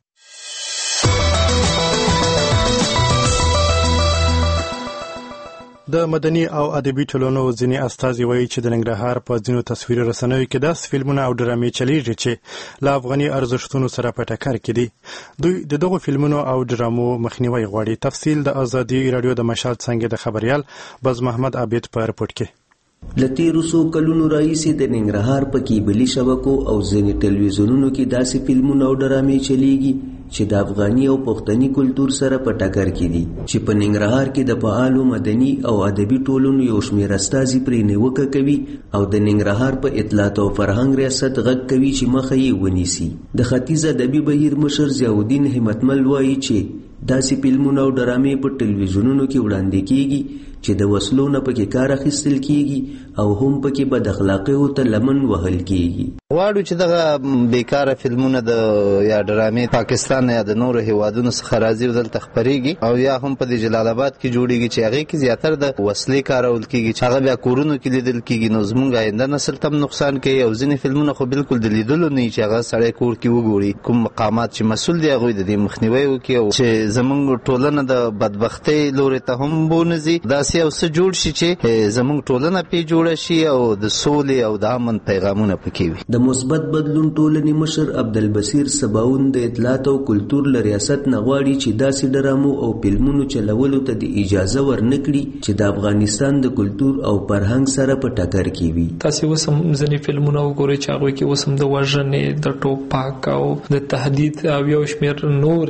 د مدني او ادبي ټولنو ځینې استازي وایي چې د ننګرهار په ځینو تصویري رسنیو کې داسې فلمونه او ډرامې چلیږي چې له افغاني ارزښتونو سره په ټکر کې دي. دوی د دغو فلمونو او ډرامو مخنیوي غواړي. تفصیل د ازادي راډیو د مشال څنګه د خبريال بز محمد عابد په رپورټ کې. لتیرو سو کلونو راځي د ننګرهار په کیبلي شبکو او ځینې ټلویزیونونو کې داسې فلمونه او ډرامې چلیږي چې د افغاني او پښتني کلچر سره په ټکر کې دي، چې په ننګرهار کې د فعالو مدني او ادبي ټولنو یو شمېر استازي پرې نیوکه کوي او د ننګرهار په اطلاعات او فرهنګ ریاست غږ کوي چې مخه یې ونیسي. د ختیځ ادبي بهیر مشر ضیاءالدین همتمل وایي چې داسې فلمونه او ډرامې په ټلویزیونونو کې وړاندې کیږي چې د وسلو نه پکې کار اخیستل کیږي او هم پکې بد اخلاقیو ته لمن وهل کیږي. واړو چې دغه بیکاره فلمونه د یا ډرامې پاکستان یا د نورو هیوادونو څخه راځي او دلته خپرېږي او یا هم په جلال آباد کې جوړیږي چې هغې کې زیاتره د وسلې کارول کیږي چې هغه بیا کورونو کې لیدل کیږي، نو زموږ آینده نسل ته نقصان کوي. او ځینې فلمونه خو بالکل د لیدلو نه چې هغه سړی کور کې وګوري، کوم مقامات چې مسؤل دي هغوی د دې مخنیوی وکړي او چې زموږ ټولنه د بدبختۍ لوري ته هم بونځي، داسې یو څه جوړ شي چې زموږ ټولنه پې جوړه شي او د سولې او د امن پیغامونه پکې وي. د مثبت بدلون ټولنې مشر عبدالبصیر سباون د اطلاعات او کلتور له ریاست نه غواړي چې داسې ډرامو او فلمونو چلولو ته د اجازه ورنکړي چې د افغانستان د کلتور او فرهنګ سره په ټکر کې وي. تاسو وسم ځنې فلمونه وګورئ چې هغه کې وسم د وژنې، د ټوپک او د تهدید او یو شمېر نور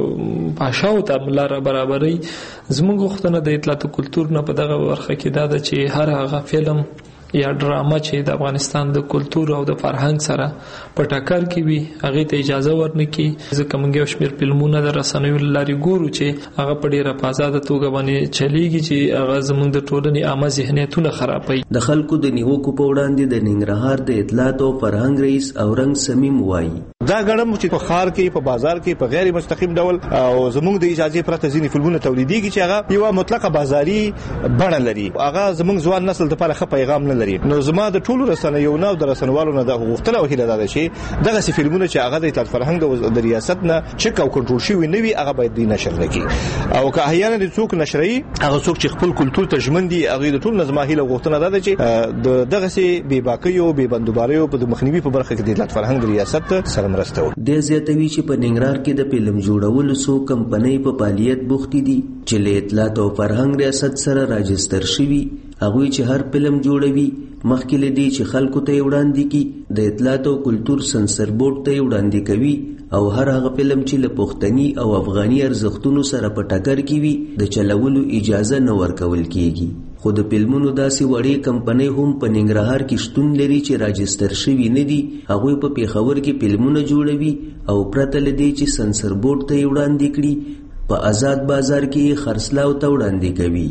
پاشاو ته لاره برابرۍ. زموږ غوښتنه د اطلاعات او کلتور نه په دغه برخه کې دا ده چې هر هغه فلم یا ډرامه چې د افغانستان د کلتور او د فرهنګ سره په ټکر کې وي هغې ته اجازه ورنکړي. ځکه موږ یو شمېر فلمونه د رسنیو له لارې ګورو چې هغه په ډېره په ازاده توګه باندې چلیږي چې هغه زموږ د ټولنې عامه ذهنیتونه خرابوي. د خلکو د نیوکو په وړاندې د ننګرهار د اطلاعات او فرهنګ رئیس اورنګ سمیم وایي دا ګڼم چې په ښار کې په بازار کې په غیر مستقیم ډول او زموږ د اجازې پرته ځینې فلمونه تولیدېږي چې هغه یوه مطلقه بازاري بڼه لري، هغه زموږ ځوان نسل دپاره ښه پیغام نه لري. نو زما د ټولو رسنیو نه او د رسنوالو نه د غوښتنه او هیله دا ده چې دغسې فلمونه چې هغه د اطلاعات فرهنګ د ریاست نه چک او کنټرول شوي نه وي هغه باید دوی نشر نه کړي. او که احیانا د څوک نشروي هغه څوک چې خپل کلتور ته ژمن دي هغوی د ټولو نه زما هیله او غوښتنه دا ده چې د دغسې بېباکیو بېبندوباریو په مخنیوي په برخه کې د اطلاعات فرهنګ د ریاست سره مرسته وکړي. زیاتوي چې په ننګرهار کې د فلم جوړولو څو کمپنۍ په فعالیت بوختې دي چې له اطلاعات او فرهنګ ریاست سره راجستر شوي. هغوی چې هر فلم جوړوي مخکې له دې چې خلکو ته یې وړاندې کړي د اطلاعات او کلتور سنسر بورډ ته یې وړاندې کوي او هر هغه فلم چې له پښتني او افغاني ارزښتونو سره په ټکر کې وي د چلولو اجازه نه ورکول کیږي. خو د فلمونو داسې وړې کمپنۍ هم په ننګرهار کې شتون لري چې راجستر شوي نه دي. هغوی په پېښور کې فلمونه جوړوي او پرته له دې چې سنسر بورډ ته یې وړاندې کړي په آزاد بازار کې یې خرڅلاو ته وړاندې کوي.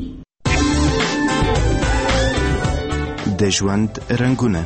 د ژوند رنګونه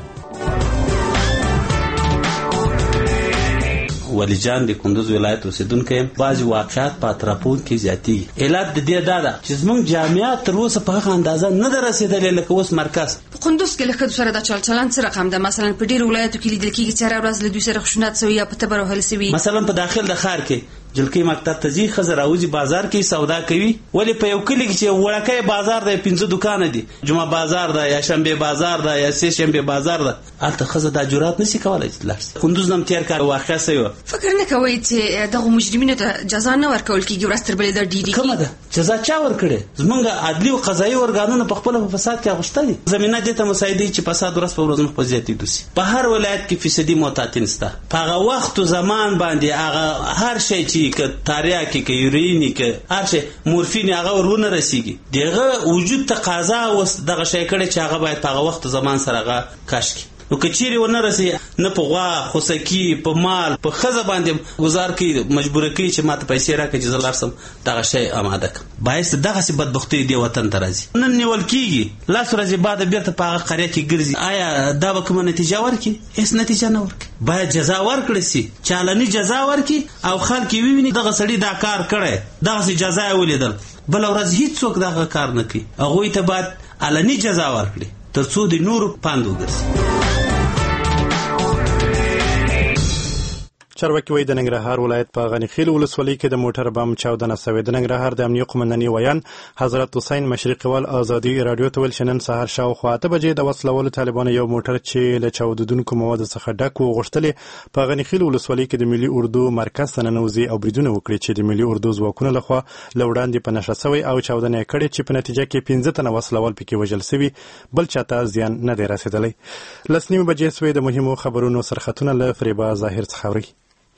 ولی جان د کندوز ولایت اوسیدونکی بعضې واقعات په اطرافونو کې زیاتېږي. علت د دې دا ده چې زموږ جامعات تر اوسه په هغه اندازه نه ده رسېدلې لکه اوس مرکز. په کندوز کې له ښځو سره د چال چلند څه رقم ده؟ مثلا په ډېرو ولایتو کې لیدل کېږي چې هره ورځ له دوی سره خشونت سوي یا په تبر وهل سوي. مثلا په داخل د ښار کې جلکې مکتب ته ځي ښځه راوځي بازار کې سودا کوي ولې په یو کلي کې چې وړکی بازار دی 15 دوکانه دي جمعه بازار ده یا شنبه بازار ده یا سه شنبه بازار ده هلته ښځه دا جرأت نشي کولی چې لاړ شي. کندوز نه تېر کال واقعه سوی وه. فکر نه کوئ چې دغو مجرمینو ته جزا نه ورکول کېږي ورځ تر بلې دا ډېرېږي؟ کومه ده جزا چا ورکړې؟ زمونږ عدلي او قضایي ارګانونه په خپله په فساد کې اغوښته دي. زمینه دې ته مساعدې چې فساد ورځ په ورځ په زیاتېدو سي. په هر ولایت کې فیصدي معتادین شته. په هغه وخت و زمان باندې هغه هر شی چې که تریاکي که یوریني که هر شی مورفین هغه ورونه رسیږي دغه وجود تقاضا اوس دغه شی کړی چې هغه باید په هغه وخت زمان سره هغه کش کړي. نو که چیرې ونه رسي نه په غوا خوسکي په مال په ښځه باندې ګزار کوي مجبوره کوي چې ماته پیسې راکړي چې زه لاړ سم دغه شی اماده کړم باعث دغسې بدبختۍ دې وطن ته راځي. نن نیول کېږي لس ورځې بعده بېرته په هغه قریه کې ګرځي. آیا دا به کومه نتیجه ورکړي؟ هېڅ نتیجه نه ورکړي. باید جزا ورکړی سي چالني جزا ورکړي او خلک یې وویني دغه سړي دا کار کړی دغسې جزا یې ولیدل بله ورځ هېڅوک دغه کار نه کوي. هغوی ته باید علني جزا ورکړي تر څو د نورو پاند وګرځي. چارواکي وایي د ننګرهار ولایت په غنیخیل ولسوالۍ کې د موټر بم چاودنه سوې. د ننګرهار د امنیه قومندانۍ ویان حضرت حسین مشرقیوال ازادي راډیو ته ویل چې نن سهار شاوخوا 8 بجې د وسلوالو طالبانو یو موټر چې له چاودېدونکو موادو څخه ډک و غوښتلې په غنیخیل ولسوالۍ کې د ملي اردو مرکز ته ننوځي او بریدونه وکړي چې د ملي اردو ځواکونو لخوا له وړاندې په نښه سوی او چاودنه یې کړې چې په نتیجه کې 15 تنه وسلوال پکې وژل سوي بل چاته زیان نه دی رسېدلی. 10:30 بجې سوې. د مهمو خبرونو سرخطونه له فریبا ظاهر څخه اوري.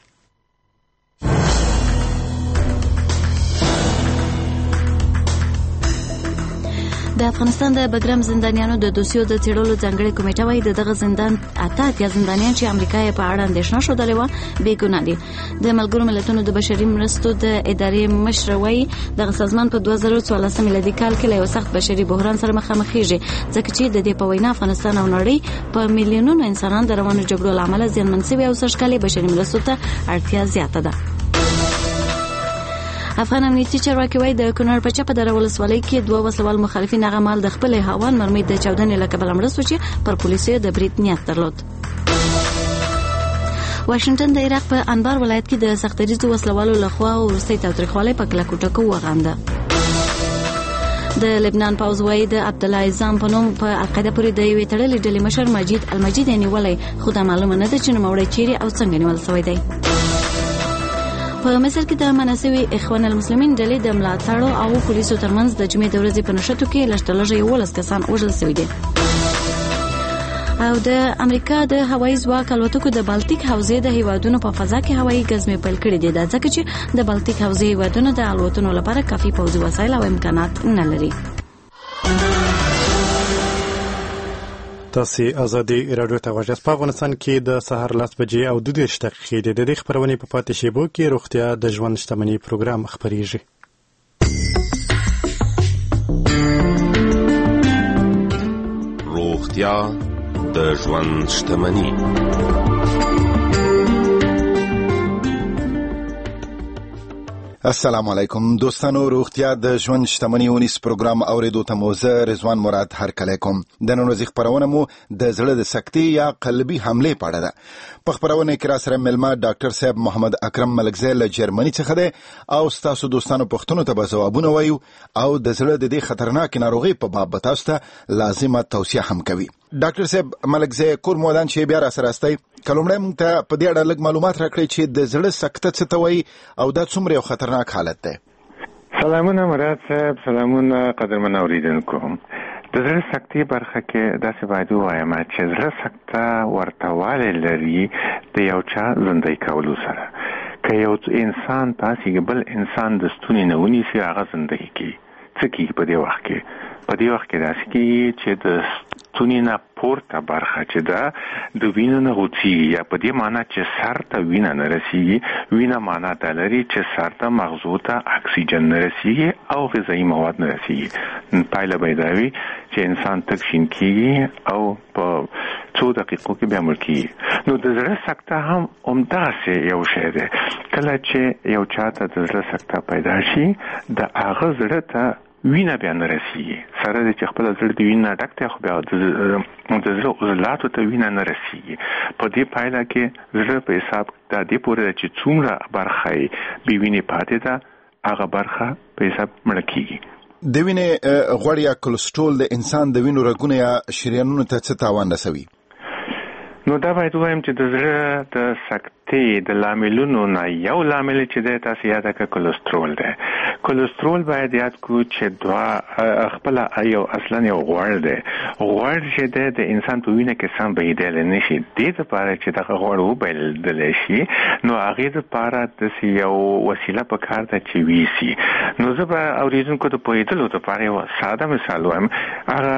د افغانستان د بګرام زندانیانو د دوسیو د څېړلو ځانګړې کمیټه وايي دغه زندان 8 زندانیان چې امریکا یې په اړه اندېښنه ښودلې وه بې ګناه دي. د ملګرو ملتونو د بشري مرستو د ادارې مشر وايي دغه سازمان په 2014 میلادي کال کې له یو سخت بشري بحران سره مخامخېږي ځکه چې د دې په وینا افغانستان او نړۍ په میلیونونو انسانان د روانو جګړو له امله زیانمن شوي او سږکالي بشري مرستو ته اړتیا زیاته ده. افغان امنیتي چارواکي وایي د کونړ په چپه دره ولسوالۍ کې 2 وسلوال مخالفین هغه مال د خپل هاوان مرمۍ د چاودنې له کبله مړه شو چې پر پولیسو د برید نیت درلود. واشنگټن د عراق په انبار ولایت کې د سختریزو وسلوالو لخوا وروستۍ تاوتریخوالی په کلکو ټکو وغانده. د لبنان پوځ وایي د عبدالله عزام په نوم په القاعده پورې د یوې تړلې ډلې مشر مجید المجید یې نیولی خو دا معلومه نه ده چې نوموړی چیرې او څنګه نیول شوی دی. په مصر کې د مناسوي اخوان المسلمین ډلې د ملاتړو او پولیسو ترمنځ د جمعې د ورځې په نښتو کې لږ 11 کسان وژل شوي دي. او د امریکا د هوایي ځواک الوتکو د بالتیک حوزې د هیوادونو په فضا کې هوایي ګزمې پیل کړي دي دا ځکه چې د بالتیک حوزې هیوادونو د الوتنو لپاره کافي پوځي وسایل او امکانات نه لري. تاسو ازادي راډیو ته غواړئ. په افغانستان کې د سهار 10 بجې او 22 دقیقې د دې خبرونې په پاتې شیبو کې روغتیا د ژوند شتمنۍ پروګرام خبريږي. روغتیا د ژوند شتمنۍ. السلام علیکم دوستانو، روغتیا د ژوند شتمنۍ ونیس پروګرام اوریدو ته مو زه رضوان مراد هرکلی کوم. د نن ورځې خبرونه مو د زړه د سکتې یا قلبي حملې په اړه ده. په خبرونه کې را سره ملما ډاکټر صاحب محمد اکرم ملکزی له جرمني څخه دی او ستاسو دوستانو پوښتنو ته به ځوابونه وایو او د زړه د دې خطرناک ناروغۍ په باب به تاسو ته لازمه توصیه هم کوي. ډاکټر صاحب ملکزی کور مودان چې بیا را سره استئ کلمړم ته په دې اړه لږ معلومات راکړئ چې د زړه سکته څه ته وایي او دا څومره یو خطرناک حالت دی. سلامونه مراد صاحب، سلامونه قدرمن اوریدونکو. د زړه سکتې برخه کې داسې باید ووایم چې زړه سکته ورته والی لري د یو چا زندګۍ کولو سره. که یو انسان تاسې بل انسان د ستوني نه ونیسي هغه زندګۍ کوي. څه کېږي په دې وخت کې؟ په دې وخت کې داسې کېږي چې د ستوني نه پورته برخه چې ده د وینې نه غوڅېږي، یا په دې معنا چې سر ته وینه نه رسېږي. وینه معنا دا لري چې سر ته مغزو ته اکسیجن نه رسېږي او غذایي مواد نه رسېږي. پایله به یې دا وي چې انسان تک شین کېږي او په څو دقیقو کې بیا مړ کېږي. نو د زړه سکته هم همداسې یو شی دی. کله چې یو چا ته د زړه سکته پیدا شي د هغه زړه ته وینه بیا نه رسیږي سره د خپل زړه د وینه ډک ته خو بیا د زړه عضلاتو ته وینه نه رسیږي په دې پایله کې زړه په حساب د دې پورې چې څومره برخه بي وینې پاتې ده هغه برخه په حساب مړ کیږي. د وینې غوړ یا کولېسترول د انسان د وینو رګونو یا شریانونو ته څه تاوان رسوي؟ نو دا باید وایم چې د زړه د سکتې د لاملونو نه یو لامل چې دی تاسو یاد کړئ کولېسترول دی. کولېسترول باید یاد کړو چې خپل یو اصلا یو غوړ دی. غوړ چې دی د انسان په وینه کې سم بهیدل نه شي. دې لپاره چې دغه غوړ وبهیدل شي نو هغه لپاره د یو وسیله په کار ده چې ویسي. نو زه به اوریدونکو ته پوهیدلو لپاره یو ساده مثال وایم. هغه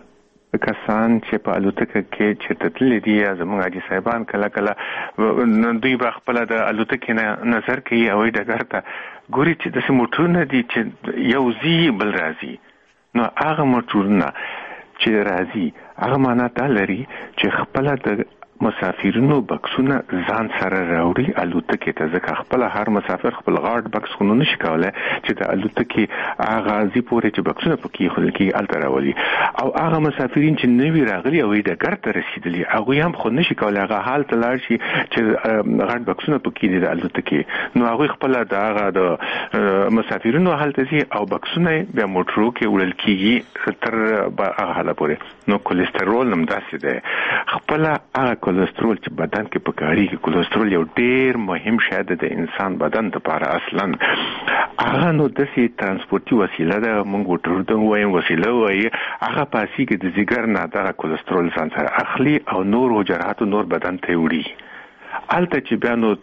کسان چې په الوتکه کې چې تللي دي زموږ حاجي صاحبان کله کله دوی به خپل د الوتکې نظر کوي او ډګر ته ګوري چې داسې موټرونه دي چې یو ځي بل راځي. نو هغه موټرونه چې راځي هغه معنا دا لري چې خپل د مسافرینو بکسونه ځان سره راوړي الوتکې ته. ځکه خپل هر مسافر خپل غاړه بکس خونو نشي کولای چې د الوتکې هغه ځي پورې چې بکسونه پکې خل کې الته راولي. او هغه مسافرین چې نوی راغلي او د ګر ته رسیدلي هغه هم خو نشي کولای هغه حال ته لاړ شي چې غاړه بکسونه پکې دي د الوتکې. نو هغه خپل د هغه د مسافرینو حالت دي او بکسونه بیا موټرو کې وړل کیږي تر هغه حاله پورې. نو کولېسترول هم داسې دی. خپل هغه کولېسترول چې بدن کې پکاري کولېسترول یو ډېر مهم شی دی د انسان بدن لپاره. اصلا هغه نو داسې ترانسپورتي وسیله ده موږ ورته وایم وسیله وایي. هغه پاسي کې د ځیګر نه دغه کولېسترول ځان سره اخلي او نور حجرات نور بدن ته وړي. الته چې بیا نو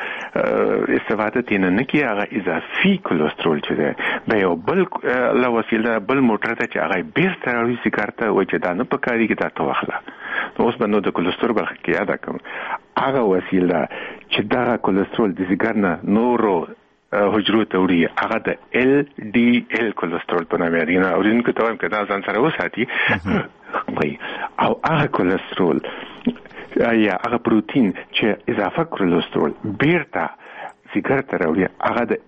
استفاده تینه نه کی هغه اضافي کولېسترول چې ده به یو بل له وسیله بل موټر ته چې هغه بیرته راوړي سیګارته وایي چې دا نه پکاري کې دا ته واخله. نو اوس به نو د کولېسترول برخه کې یاد کړم هغه وسیله چې دا کولېسترول د ځیګر نه نورو حجرو ته وړي هغه د LDL کولېسترول په نامه دی. نو اورینکو ته وایم کدا ځان سره وساتي او هغه کولېسترول یا هغه پروتین چې اضافه کولېسترول بیرته ځیګر ته راوړي هغه د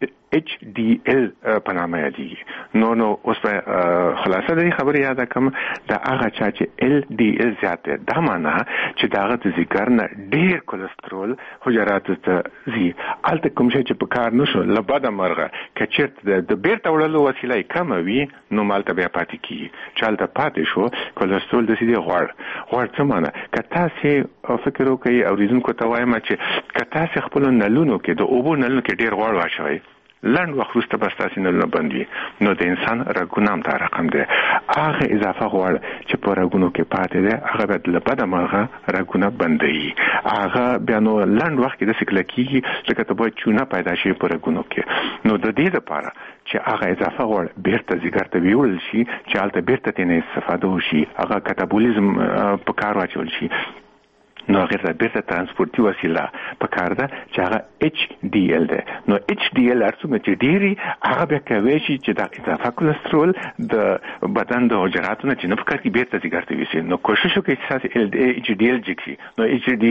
HDL په نامه دی. نو اوس په خلاصه د خبرې یاد کوم دا هغه چې LDL زیات دی دا معنی چې داغه د ځیګر نه ډیر کولېسترول حجرات ته ځي. الته کوم چې په کار نشو لباده مرغه کچرت د بیرته وړلو وسیله کم وي نو مالته بیا پاتې کی چالته پاتې شو کولېسترول د سیدي غوړ څه معنی کته سي فکر وکي او ریزونکو ته وایم چې کته سي خپل نلونو کې د اوبو نلونو کې ډیر غوړ واچوي لند وخت وروسته بس تاسو نه بندوي نو د انسان رګونه هم دا رقم دی. هغه اضافه غوړ چې په رګونو کې پاتې دی هغه به د بده مرغه رګونه بندوي. هغه بیا نو لند وخت کې د سکلکیږي لکه ته به چونه پیدا شي په رګونو کې. نو د دې لپاره چې هغه اضافه غوړ بیرته ځیګر ته ویول شي چې هلته بیرته ترې استفاده وشي هغه کټابولیزم په کار واچول شي نو غیر بیرته ترانسپورتي وسیله په کار ده چې هغه HDL ده. نو HDL ارڅومره چې ډیری هغه به کوي چې د اضافه کولېسترول د بدن د حجراتو نه چې نه فکر کې بیرته ځیګر ته ویسي. نو کوشش وکړئ چې تاسو HDL جګسي. نو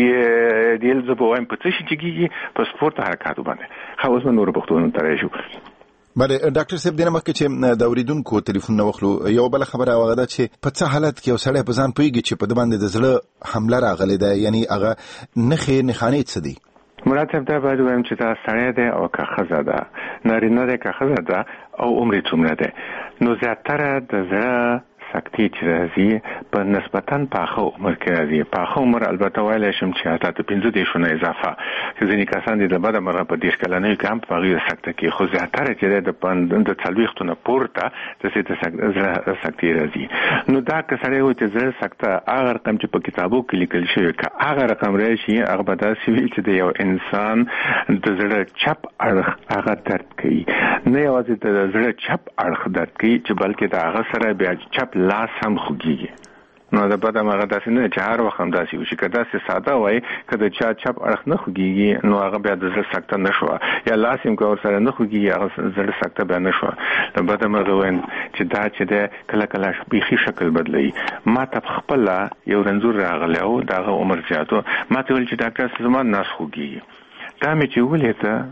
HDL زه به وایم په څه شي جګیږي په سپورت حرکاتو باندې. خو اوس نور پښتون ته راشو. بله ډاکټر صاحب دینه مخکې چې د اوریدونکو ټلیفون نه وخلو یو بل خبره هغه ده چې په څه حالت کې یو سړی په ځان پوهیږي چې په د باندې د زړه حمله راغلی ده یعنی هغه نښانې څه دي؟ مراد صاحب دا باید وایم چې دا سړی دی او که ښځه ده نارینه دی که ښځه ده او عمر یې څومره دی. نو زیاتره د زړه سکتې چې راځي په نسبتاً پاخه عمر کې راځي. پاخه عمر البته ویلی شم چې حتی 15 نه اضافه ځینې کسان دي د بده مرغه په 30 کلنیو کې هم په هغې سکته کې خو زیاتره چې دی د 40 نه پورته داسې د زړه سکتې راځي. نو دا که سړی و چې زړه سکته هغه رقم چې په کتابو کې لیکل شوی که هغه رقم راشي هغه به داسې وي چې د یو انسان د زړه چپ اړخ هغه درد کوي. نه یوازې د زړه چپ اړخ درد کوي چې بلکې د هغه سره بیا چپ لاس هم خوږیږي. نو د بده مرغه داسې نه چې هر وخت هم داسې وشي که داسې ساده وای که د چا چپ اړخ نه خوږیږي نو هغه بیا د زړه سکته نه شوه یا لاس هم که ورسره نه خوږیږي هغه زړه سکته بیا نه شوه. د بده مرغه وایم چې دا چې دی کله کله بیخي شکل بدلوي. ما ته خپله یو رنځور راغلی و د هغه عمر زیات و ما ته ویل چې ډاکټر زما نس خوږیږي. دا مې چې ولیده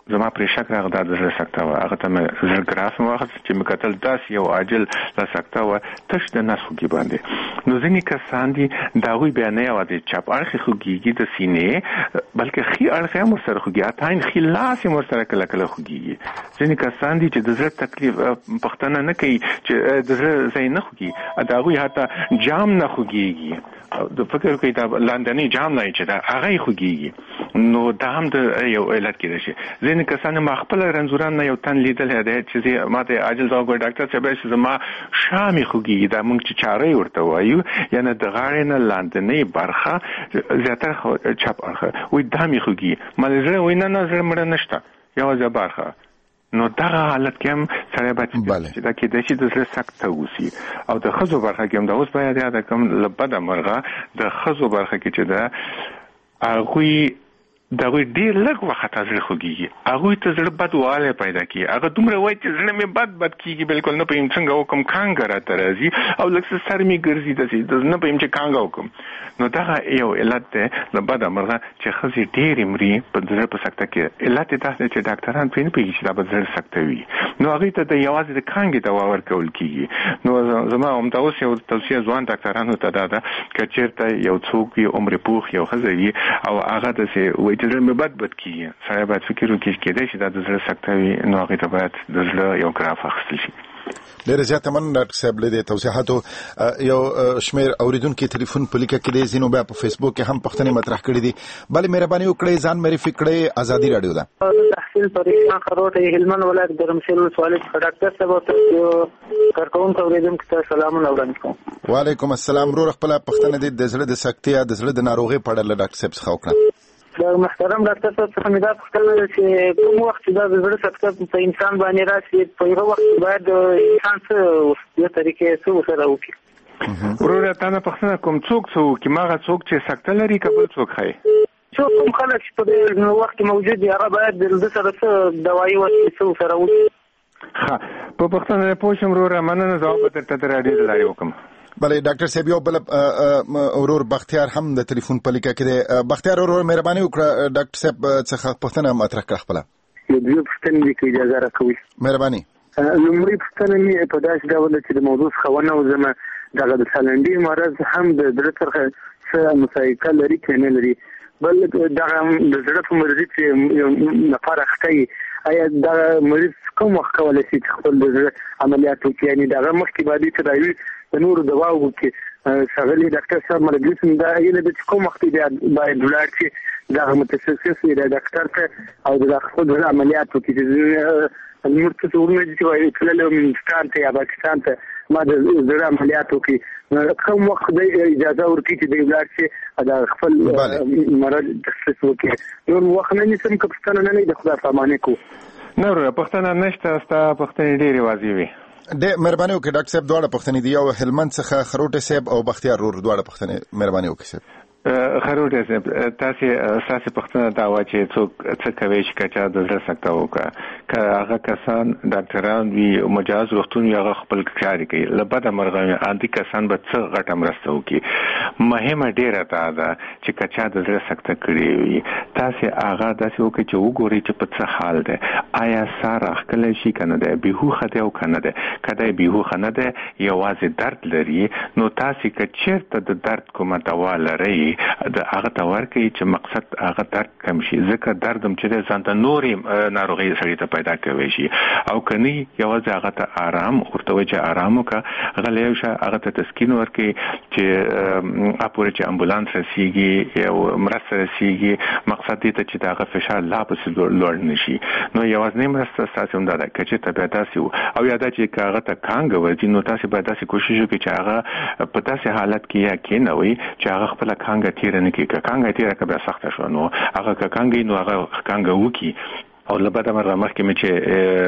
زما پرې شک راغی دا د زړه سکته وه. هغه ته مې زړه ګراف مې واخیست چې مې کتل داسې یو عاجل سکته وه، تش د نس خوږي باندې. نو ځینې کسان دي د هغوی بیا نه یوازې چپ اړخ یې خوږېږي د سینې، بلکې ښي اړخ یې هم ورسره خوږي، حتی ښي لاس یې ورسره کله کله خوږېږي. ځینې کسان دي چې د زړه تکلیف پوښتنه نه کوي چې د زړه ځای نه خوږي، د هغوی حتی جام نه خوږېږي، د فکر کوي دا لاندنی جام نه چې دا هغه یې خوږېږي. نو دا هم د یو علت کېدای شي. ځینې کسان ما خپل رنځوران نه یو تن لیدلی دی چې ما ته عاجل ځواب وایي ډاکټر صاحب چې زما شا مې خوږېږي، دا موږ چې چاره یې ورته وایو، یعنې د غاړې نه لاندنۍ برخه زیاتره چپ اړخه وایي دا مې خوږېږي. ما زړه وایي نه زړه مړه نشته، یوازې برخه. نو دغه حالت کې هم سړی باید چې دا کېدای شي د زړه سکته وسي. او د ښځو برخه کې هم دا اوس باید یاده کړم له بده مرغه د ښځو برخه کې چې ده هغوی د هغوی ډېر لږ وخت زړه خوږېږي، هغوی ته زړه بدوالی پیدا کېږي. هغه دومره وایي چې زړه مې بد کېږي، بالکل نه پوهېږم څنګه وکړم، کانګه راته راځي او لږ څه سر مې ګرځي داسې نه پوهېږم چې کانګه وکړم. نو دغه یو علت دی له بده مرغه چې ښځې ډېرې مري په زړه په سکته کې. علت یې داسې دی چې ډاکټران پرې نه پوهېږي چې دا به زړه سکته وي، نو هغوی ته د یوازې د کانګې دوا ورکول کېږي. نو زما همدا اوس یو توصیه ځوان ډاکټرانو ته دا ده که چېرته یو څوک وي عمر پوخ یو ښځه وي او هغه داسې وایي چې زړه مې بد کېږي، سړی باید فکر وکړي چې کېدای شي دا د زړه سکته وي، نو هغوی ته باید د زړه یو ګراف اخیستل شي. ډېره زیاته مننه ډاکټر صاحب له دې توضیحاتو. یو شمېر اورېدونکي تلیفون په لیکه کې دی، ځینو بیا په فیسبوک کې هم پوښتنې مطرح کړي دي. بلې مهرباني وکړئ ځان معرفي کړئ. ازادي راډیو ده. تحصیل پریشان خروټه هلمند ولایت ګرمسیر ولسوالۍ څخه ډاکټر صاحب او کارکوونکو اورېدونکو ته سلامونه وړاندې کوم. وعلیکم السلام. ورور خپله پوښتنه دې د زړه د سکتې یا د زړه د ناروغۍ په اړه له ډاکټر صاحب څخه وکړه. دا محترم ډاکټر صاحب څخه مې دا پوښتنه ده چې کوم وخت چې دا د زړه سکته په انسان باندې راشي، په هغه وخت باید انسان څه یو طریقې څه ورسره وکړي؟ وروره تا نه پوښتنه کوم څوک څه وکړي؟ هغه څوک چې سکته لري که بل څوک ښایي؟ څوک کوم خلک چې په دې وخت کې موجود دي هغه باید د سره څه دوایي ورکړي، څه ورسره وکړي؟ ښه، په پوښتنه پوه شم وروره، مننه. ځواب به درته د راډیو د لارې وکړم. بله ډاکټر صاحب یو بل ورور بختیار هم د تلیفون په لیکه کې دی. بختیار ورور مهرباني وکړه ډاکټر صاحب څخه پوښتنه مطرح کړه خپله. یو دوه پوښتنې دي که اجازه راکوئ. مهرباني. لومړی پوښتنه مې په داسې ډول چې د موضوع څخه ونه وځم، دغه د سالنډي مرض هم د زړه څخه څه مسایقه لري که نه لري؟ بل دغه د زړه په مرضي چې یو نفر اخته وي، آیا دغه مریض کوم وخت کولی شي چې خپل د زړه عملیات وکړي؟ یعنې دغه مخکې باید تداوي د نورو دوا وکړي. ښاغلي ډاکټر صاحب ملګري دا هیله ده چې کوم وخت باید ولاړ شي دغه متخصص د ډاکټر ته او د خپل زړه عملیات وکړي. زموږ څه ورونه دي چې وایي تللی هندوستان ته یا پاکستان ته ما د زړه عملیات وکړي، کوم وخت دی اجازه ورکړي چې دی ولاړ شي د خپل مرض تشخیص وکړي؟ نور وخت نه نیسم که پوښتنه نه د خدای په امانۍ کوو. نه وروره پوښتنه نشته، ستا پوښتنې ډېرې واضح وي. مهرباني وکړئ ډاکټر صاحب دواړه پوښتنې دي، یو هلمند څخه خروټی صاحب او بختیار ورور دواړه پوښتنې مهرباني وکړئ صاحب. خروټی صاحب ستاسې پوښتنه دا وه چې څوک څه کوي چې که چا د زړه سکته وکړه، که هغه کسان ډاکټران وي مجاز روغتون وي هغه خپل کار کوي، له بده مرغه عادي کسان به څه غټه مرسته وکړي. مهمه ډېره دا ده چې که چا د زړه سکته کړې وي تاسې هغه داسې وکړئ چې وګورئ چې په څه حال دی، آیا ساه راښکلی شي که نه دی، بېهوښه دی او که نه دی. که دی بېهوښه نه دی یوازې درد لري، نو تاسې که چېرته د درد کومه دوا لرئ د هغه ته ورکړي چې مقصد هغه درد کم شي، ځکه درد هم چې دی ځان ته نورې ناروغۍ سړي ته پیدا کولی شي. او که نه یوازې هغه ته آرام ورته وایي چې آرام وکړه، غلی شه، هغه ته تسکین ورکړي چې پورې چې امبولانس رسیږي یا مرسته رسیږي، مقصد دې ته چې د هغه فشار لا پسې لوړ نه شي. نو یوازینۍ مرسته ستاسې هم دا ده که چېرته بیا داسې و او یا دا چې که هغه ته کانګه ورځي نو تاسې باید داسې کوشش وکړئ چې هغه په داسې حالت کې یا کېنوئ چې هغه خپله کانګه تېره نه کړي. که کانګه تېره کړه بیا سخته شوه، نو هغه که کانګه نو هغه کانګه وکړي. او له بده مرغه مخکې مې چې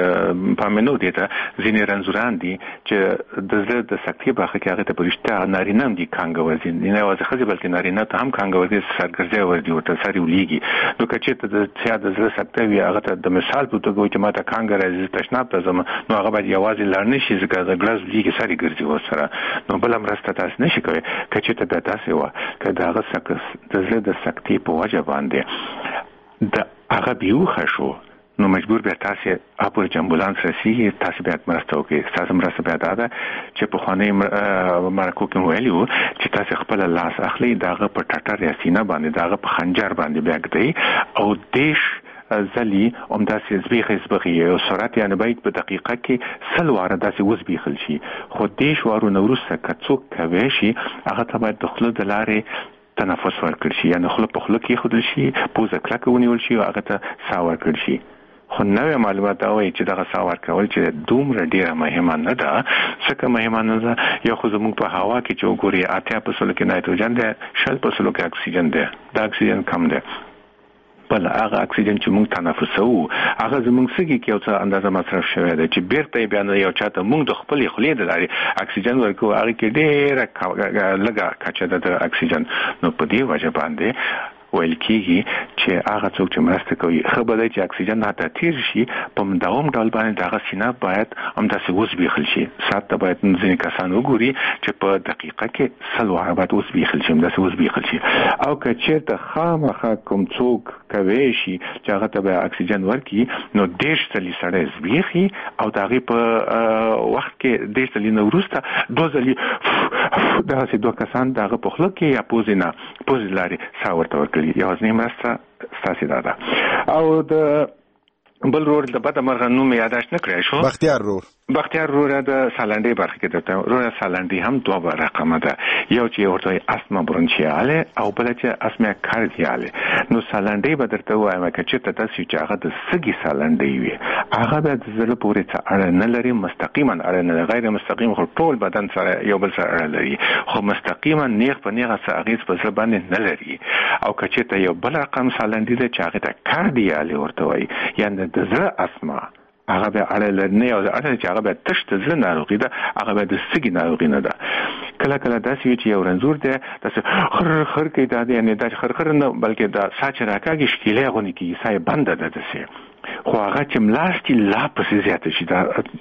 پام نه و دې ته ځینې رنځوران دي چې د زړه د سکتې برخه کې هغې ته په رښتیا نارینه هم دي کانګه ورځي، نه یوازې ښځې بلکې نارینه ته هم کانګه ورځي، سرګرځی ورځي، ورته سر یې ولېږي. نو که چېرته د چا د زړه سکته وي هغه ته د مثال په توګه وایي چې ما ته کانګه راځي زه تشناب ته ځم، نو هغه باید یوازې لاړ نه شي ځکه د ګړز ولېږي سر یې ګرځي ورسره، نو بله مرسته تاسې نه شي کوی. که چېرته بیا داسې وه که د هغه د زړه د سکتې په وجه باندې د هغه بېهوښه شو، نو مجبور بیا تاسو اپور امبولانس رسیږي تاسو بیا مرسته وکړئ. تاسو مرسته بیا دا ده چې په خوانې مرکو کې ویلو چې تاسو خپل لاس اخلي داغه په ټټر یا سینه باندې داغه په خنجر باندې بیا کړئ او دیش زلی داسې زبېخي او سرعت یعنی باید په دقیقه کې 100 واره داسې وزبېخل شي. خو دیش وارو نو وروسته که څوک کوي شي هغه ته باید د خوله د لارې تنفس ورکړل شي، یعنی خوله په خوله کې ایښودل شي، پوزه کلکه ونیول شي او هغه ته ساه ورکړل شي. خو نوې معلومات دا وایي چې دغه ساه ورکول چې دومره ډیره مهمه نه ده. څه مهمه نه ده یو خو زموږ په هوا کې چې وګوري 80% کې نایتروجن ده، 60% کې اکسیجن ده. دا اکسیجن کم ده. بل هغه اکسیجن چې موږ تنفسوو هغه زموږ سږي کې یو څه اندازه مصرف شوی دی چې بیرته بیا نه یو چاته موږ د خپل خولې د لارې اکسیجن ورکوو هغه کې ډیره لږه کچه ده د اکسیجن. نو په دې وجه باندې ویل کېږي چې هغه څوک چې مرسته کوي ښه به دی چې اکسیجن هاته تیر شي په مداوم ډول باندې دغه سینه باید همداسې وزبېښل شي. ساعت ته باید ځینې کسان وګوري چې په دقیقه کې 100 واره باید وزبېښل شي، همداسې وزبېښل شي. او که چېرته خامخا کوم څوک کوی شي چې هغه ته به اکسیجن ورکړي نو 10 ځلې سړی زبېښي او د هغې په وخت کې 10 ځلې نه وروسته 2 ځلې دغسې 2 کسان د هغه په خوله کې یا پوزې لارې ساه ورته ورکړي. یوازینۍ مرسته ستاسې دا ده. او د بل رور د بده مرغه نوم یاداشت نه کړی شو. بختیار رور د سالنډۍ برخه کې درته رور سالنډۍ هم 2 رقمه ده. یو چې ورته اسما برونچیاله او بل چې اسما کاردیاله. نو سالنډۍ به درته وایم چې ته تاسو چې هغه د سږي سالنډۍ وي هغه د زړه پورې څه اړه نه لري، مستقیما اړه نه لري، غیر مستقیم خو ټول بدن سره یو بل سره اړه لري، خو مستقیما نیغ په نیغه څه اغیز په زړه باندې نه لري. او که چې ته یو بل رقم سالنډۍ ده چې هغه ته کاردیاله ورته وایي یعنی د زړه اسما هغه به اړه لري او اړه چې هغه به تشت زړه ناروغي ده هغه به د سږي ناروغي نه ده. کله داسې وي چې یو رنځور دی داسې خر کوي دا یعنی دا خر نه بلکې دا ساه چې راکاږي شکیلې غونې کېږي ساه یې بنده ده داسې. خو هغه چې ملاستي لا پسې زیاته شي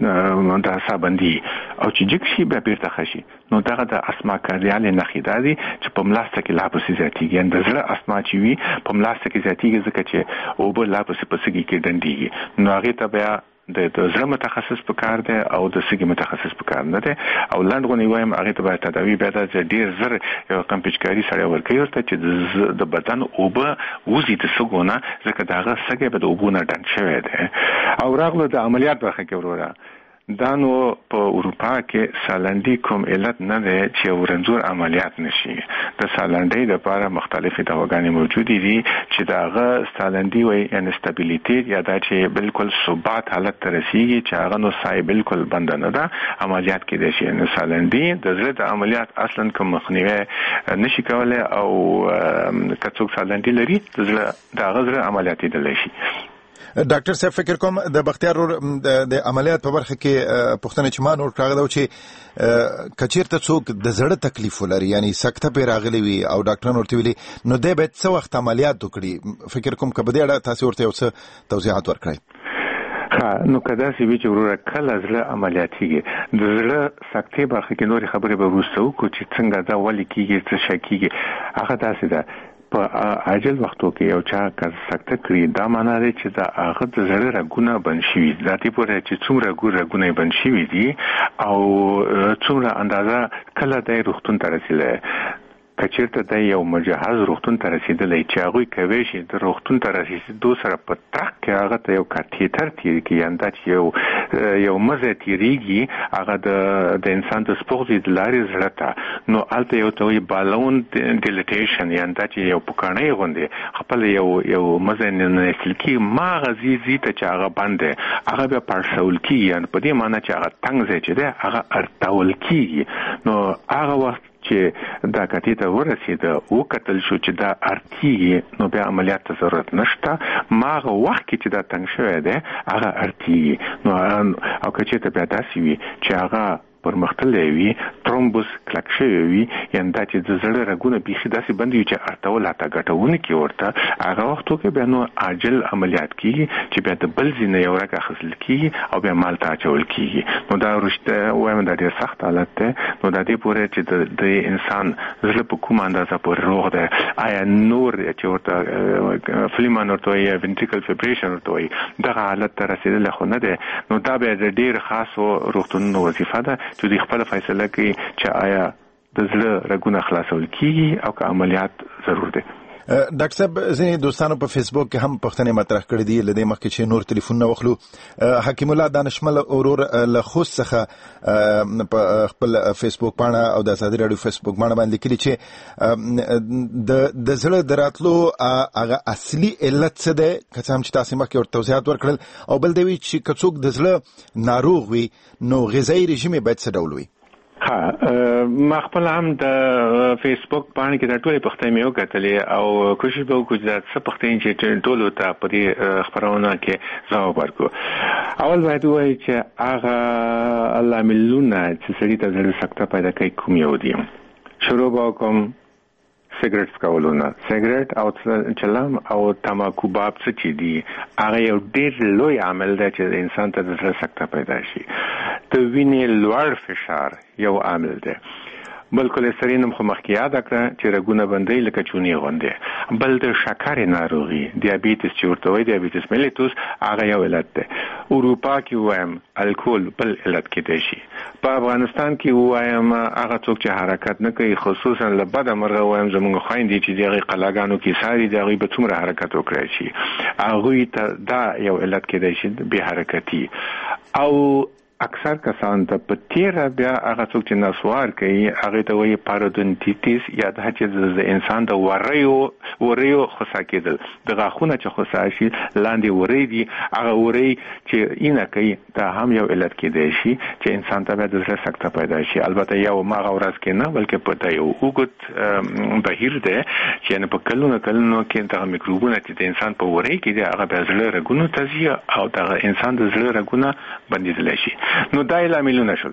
دا ساه بندي او چې جګ شي بیا بیرته ښه شي. نو دغه د اسما کاردیالې نښې دا دي چې په ملاسته کې لا پسې زیاتېږي. یعنې د زړه اسما چې وي په ملاسته کې زیاتېږي ځکه چې اوبه لا پسې په سږي کې ډنډېږي. نو هغې ته بیا د زړه متخصص پکار دی او د سږي متخصص پکار نه دی. او لنډ غونې وایم هغې ته باید تداوي بیا دا چې ډېر زر یو رقم پیچکاري سړی ورکوي ورته چې د بدن اوبه وځي د سږو نه ځکه د هغه سږی به د اوبو نه ډنډ شوی دی. او راغلو د عملیات برخه کې وروره دا نو په اروپا کې سالنډي کوم علت نه دی چې ورنځور عملیات نشي. د سالنډي لپاره مختلفې دواګانې موجودې دي چې داغه سالنډي وایي یعنی استابیلیټي یا دا چې بالکل ثبات حالت ته رسیږي چې هغه نو سای بالکل بند نه ده عملیات کېدای شي. نو سالنډي د زړه د عملیات اصلا کوم مخنیوي نشي کولای او که څوک سالنډي لري د زړه د غزر عملیات دی شي. ډاکټر صاحب فکر کوم د بختیار د عملیات په برخه کې پوښتنه چې ما نور کړه دا چې کچیرته څوک د زړه تکلیف ولري یعنی سکته په راغلی وي او ډاکټر ورته ویلي نو د به څه وخت عملیات وکړي فکر کوم کبه دې اړه تاسو ورته یو څه توضیحات ورکړئ. نو کدا سی وی چې ورور کله زړه عملیاتیږي د زړه سکتې برخه کې نور خبرې به وروسته وکړو چې څنګه دا ولې کیږي څه شکیږي. هغه داسې ده په عاجل وختو کې یو چا که سکته کړي دا معنا دی چې دا هغه د زړه رګونه بند شوي دي. دا دې پورې چې څومره رګونه یې بند شوي دي او څومره اندازه کله دی روغتون ته رسېدلی کچیرته د یو مجهز روغتون ته رسیدلی چې هغوی کوی شي د روغتون ته رسېدو سره په ترک کې هغه ته یو کاتیتر تېري کړي یعنې دا چې یو مزه تېرېږي هغه د انسان د سپوغځې د لارې زړه ته نو هلته یو ته وایي بالون ډیلیټیشن یعنې دا چې یو پوکاڼۍ غوندې خپل یو مزه ننیستل کېږي ماغه ځي ته چې هغه بند دی هغه بیا پړسول کېږي یعنې په دې معنا چې هغه تنګ ځای چې دی هغه ارتول کېږي. نو هغه وخت چې دا کاتې ته ورسېده وکتل شو چې دا ارتیږي نو بیا عملیات ته ضرورت نشته. ماغه وخت کې چې دا تنګ شوی دی هغه ارتیږي. نو او که چېرته بیا داسې وي چې هغه پرمختللی وي ترومبوس کلک شوی وي یعنی دا چې د زړه رګونه بیخي داسې بند وي چې ارتول حتی ګټونکي ورته هغه وختو کې بیا نو عاجل عملیات کیږي چې بیا د بل ځای نه یو رګ اخیستل کیږي او بیا مال ته اچول کیږي نو دا رشته وایم دا ډېر سخت حالت دی نو دا دې پورې چې د انسان زړه په کومه اندازه پورې روغ دی آیا نور چې ورته فلیمان ورته وایي یا وینټریکل فیبریشن ورته وایي دغه حالت ته رسېدلی خو نه دی نو دا بیا د ډېر خاصو روغتونونو وظیفه ده چې دوی خپله فیصله کوي چې آیا د زړه رګونه خلاصول کیږي او که عملیات ضرور دی. ډاکټر صاحب ځینې دوستانو په فیسبوک کې هم پوښتنې مطرح کړې دي له دې مخکې چې نور ټلیفونونه واخلو. حکیم الله دانشمل ورور له خوست څخه په خپل فیسبوک پاڼه او د ازادي راډیو فیسبوک پاڼه باندې لیکلي چې د زړه د راتلو هغه اصلي علت څه دی که څه هم چې تاسې مخکې ورته توضیحات ورکړل او بل دی چې که څوک د زړه ناروغ وي نو غذایي رژیم یې باید څه ډول وي؟ ما خپل هم د فیسبوک باندې کې د ټولې پوښتنې مې وکتلې او کوشش به وکړو چې څه پوښتنې چې ټولو ته په دې خپرونه کې ځواب ورکړو. اول باید ووایي چې هغه لاملونه چې سړي ته زړه سکته پیدا کوي کوم یو دي. شروع به وکړم سیګریټ څکولونه. سیګریټ او چلم او تماکو باب څه چې دي هغه یو ډېر لوی عامل دی چې انسان ته د زړه سکته پیدا شي. د وینې لوړ فشار یو عامل دی. بل کلسترین هم خو مخکې یاده کړه چې رګونه بندوي لکه چونې غوندې. بل د شکرې ناروغي دیابیتس چې ورته وایي دیابیتس میلیټوس هغه یو علت دی. اروپا کې ووایم الکول بل علت کېدای شي. په افغانستان کې ووایم هغه څوک چې حرکت نه کوي خصوصا له بده مرغه ووایم زموږ خویندې چې د هغې قلاګانو کې ساري د هغوی به څومره حرکت وکړی شي هغوی ته دا یو علت کېدای شي بې حرکتي. او اکثر کسان ته په تیره بیا هغه څوک چې نسوار کوي هغې ته وایي پارودونټیټیس یا دا چې د انسان د وریو خوسا کېدل د غاښونه چې خوسا شي لاندې وری دي هغه وری چې اینه کوي دا هم یو علت کېدای شي چې انسان ته بیا د زړه سکته پیدا شي. البته یو هماغه ورځ کې نه بلکې په دا یو اوږد بهیر دی چې یعنې په کلونو کې دغه میکروبونه چې د انسان په وری کې دي هغه بیا زړه رګونو ته ځي او دغه انسان د زړه رګونه بندېدلی شي. نو دا یې لاملونه شول.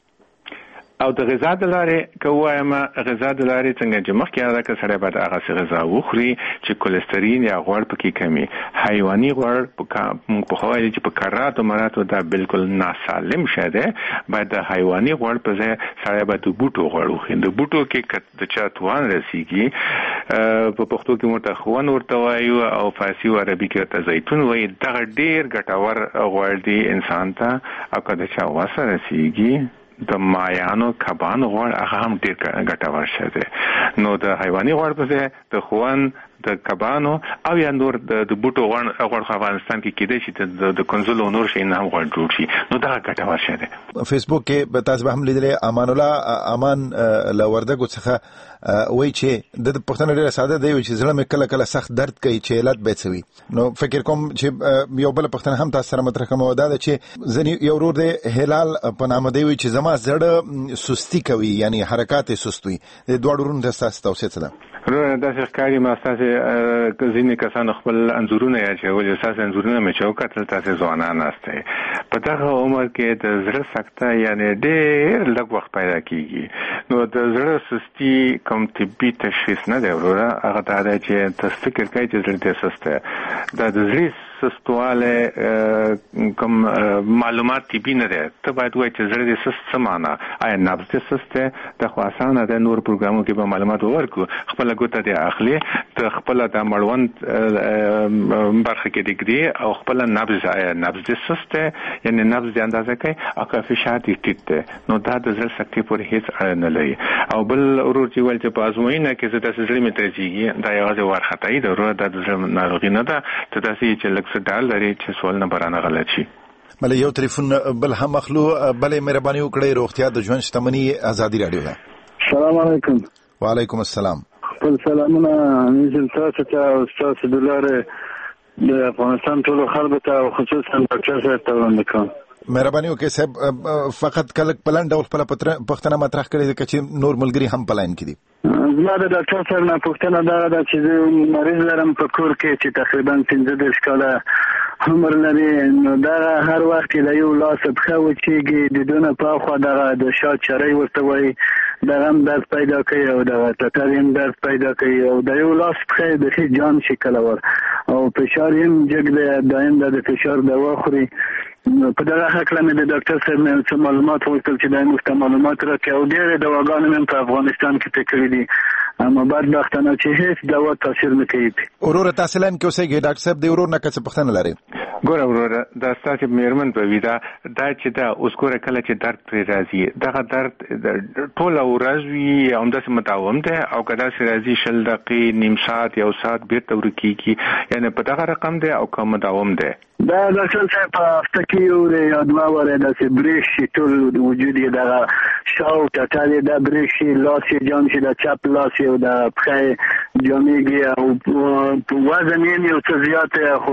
او د غذا د لارې که ووایم غذا د لارې څنګه چې مخکې یاده کړه سړی باید هغسې غذا وخوري چې کولسترین یا غوړ پکې کمي. حیواني غوړ موږ پخوا ویلي چې په کراتو مراتو دا بالکل ناسالم شی دی. باید د حیواني غوړ په ځای سړی باید د بوټو غوړ وخوري. د بوټو کې که د چا توان رسېږي په پښتو کې موږ ته خوند ورته وایو او فارسي او عربي کې ورته زیتون وایي. دغه ډېر ګټور غوړ دی انسان ته او که د چا وسه رسېږي د مایانو کبانو غوړ هغه هم ډېر ګټور شی دی. نو د حیواني غوړ په ځای د خوند د کبانو او یا نور د بوټو غوړ خو افغانستان کې کېدای شي د کنزلو نور شیونه هم غوړ جوړ شي. نو دا ګټور شی دی. فیسبوک کې تاسو به هم لیدلی امان الله امان له وردګو څخه وایي چې د پوښتنه ډېره ساده دی چې زړه مې کله کله سخت درد کوي چې علت به څه وي. نو فکر کوم چې یو بله پوښتنه هم تاسو سره مطرح کوم دا ده چې ځینې یو ورور دی هلال په نامه دی وایي چې زما زړه سستي کوي یعنی حرکات یې سست وي. د دواړو ورونو ته ستاسو توصیه څه ده؟ داسې ښکاري ما ستاسې ځینې کسانو خپل انځورونه یې اچولي. ستاسې انځورونه مې چې وکتل تاسې ځوانان ناست دی. په دغه عمر کې د زړه سکته یعنې ډېر لږ وخت پیدا کېږي. نو د زړه سستي کوم طبي تشخیص نه دی وروره. هغه دا دی چې ته فکر کوې چې زړه دې سست دی. دا د زړه سستواله کوم معلومات طبي نه دی. ته باید وایي چې زړه دې سست څه معنا آیا نبض دې سست دی؟ دا خو اسانه ده. نور پروګرامو کې به معلومات ورکړو. خپله ګوته دې اخلي ته خپله د مړوند برخه کې دې او خپله نبض آیا نبض دې سست دی یعنې نبض دې اندازه کوي او که فشار دې ټیټ دی نو دا د زړه سکتې پورې هېڅ اړه نه لري. او بل ورور چې ویل چې په ازموینه کې زه داسې زړه مې ترې ځېږي دا یوازې وارخطایي ده وروره. دا د زړه ناروغي نه ده. ته داسې چې لږ څه ډال لري چې سوال نه برانه غلط شي. بله یو تلیفون بل هم اخلو. بله مهرباني وکړئ. روغتیا د ژوند شتمني ازادي راډیو ده. السلام علیکم. وعلیکم السلام. خپل سلامونه نزل تاسو ته او ستاسو د لارې د افغانستان ټولو خلکو ته او خصوصا ډاکټر صاحب ته وړاندې کوم. مهرباني وکړئ صاحب فقط کله په لنډ ډول خپله پوښتنه مطرح کړې ده چې نور ملګري هم په لاین کې دي. زما د ډاکټر صاحب نه پوښتنه دا ده چې زه مریض لرم په کور کې چې تقریبا 15 کاله عمر لري نو دا هر وخت د یو لاس پخه وچیږي د دونه په خوا د شات چرای ورته وایي د غم درد پیدا کوي او د ټټرین درد پیدا کوي او د یو لاس پخه د هیڅ جان شي کلور او فشار هم جګ دایم د فشار دوا خوري په دغه حق لمه د ډاکټر صاحب نه څه معلومات ورکړل چې د مفت معلومات راکړي او ډېر دواګانې هم په افغانستان کې تکړه دي اما بدبختانه چې هیڅ دوا تاثیر نه کوي. ورور تاسو لن کې اوسېږي ډاکټر صاحب د ورور نه څه پوښتنه لري؟ ګوره ورور دا ستاسو میرمن په ویدا دا چې دا اوس ګوره کله چې درد پر راځي دغه درد ټول ورځ وي او داسې مداوم ده او کدا سي راځي شل دقیقې نیم ساعت یو ساعت بیرته ورکیږي یعنی په دغه رقم ده او کوم مداوم ده دا ډاکټر صاحب په هفته کې یو یا دوه واره داسې بریک شي ټول وجود یې دغه شاو ټټالې دا بریک شي لاس یې جام شي د چپ لاس یې او د پښې جامېږي او وزن یې یو څه زیات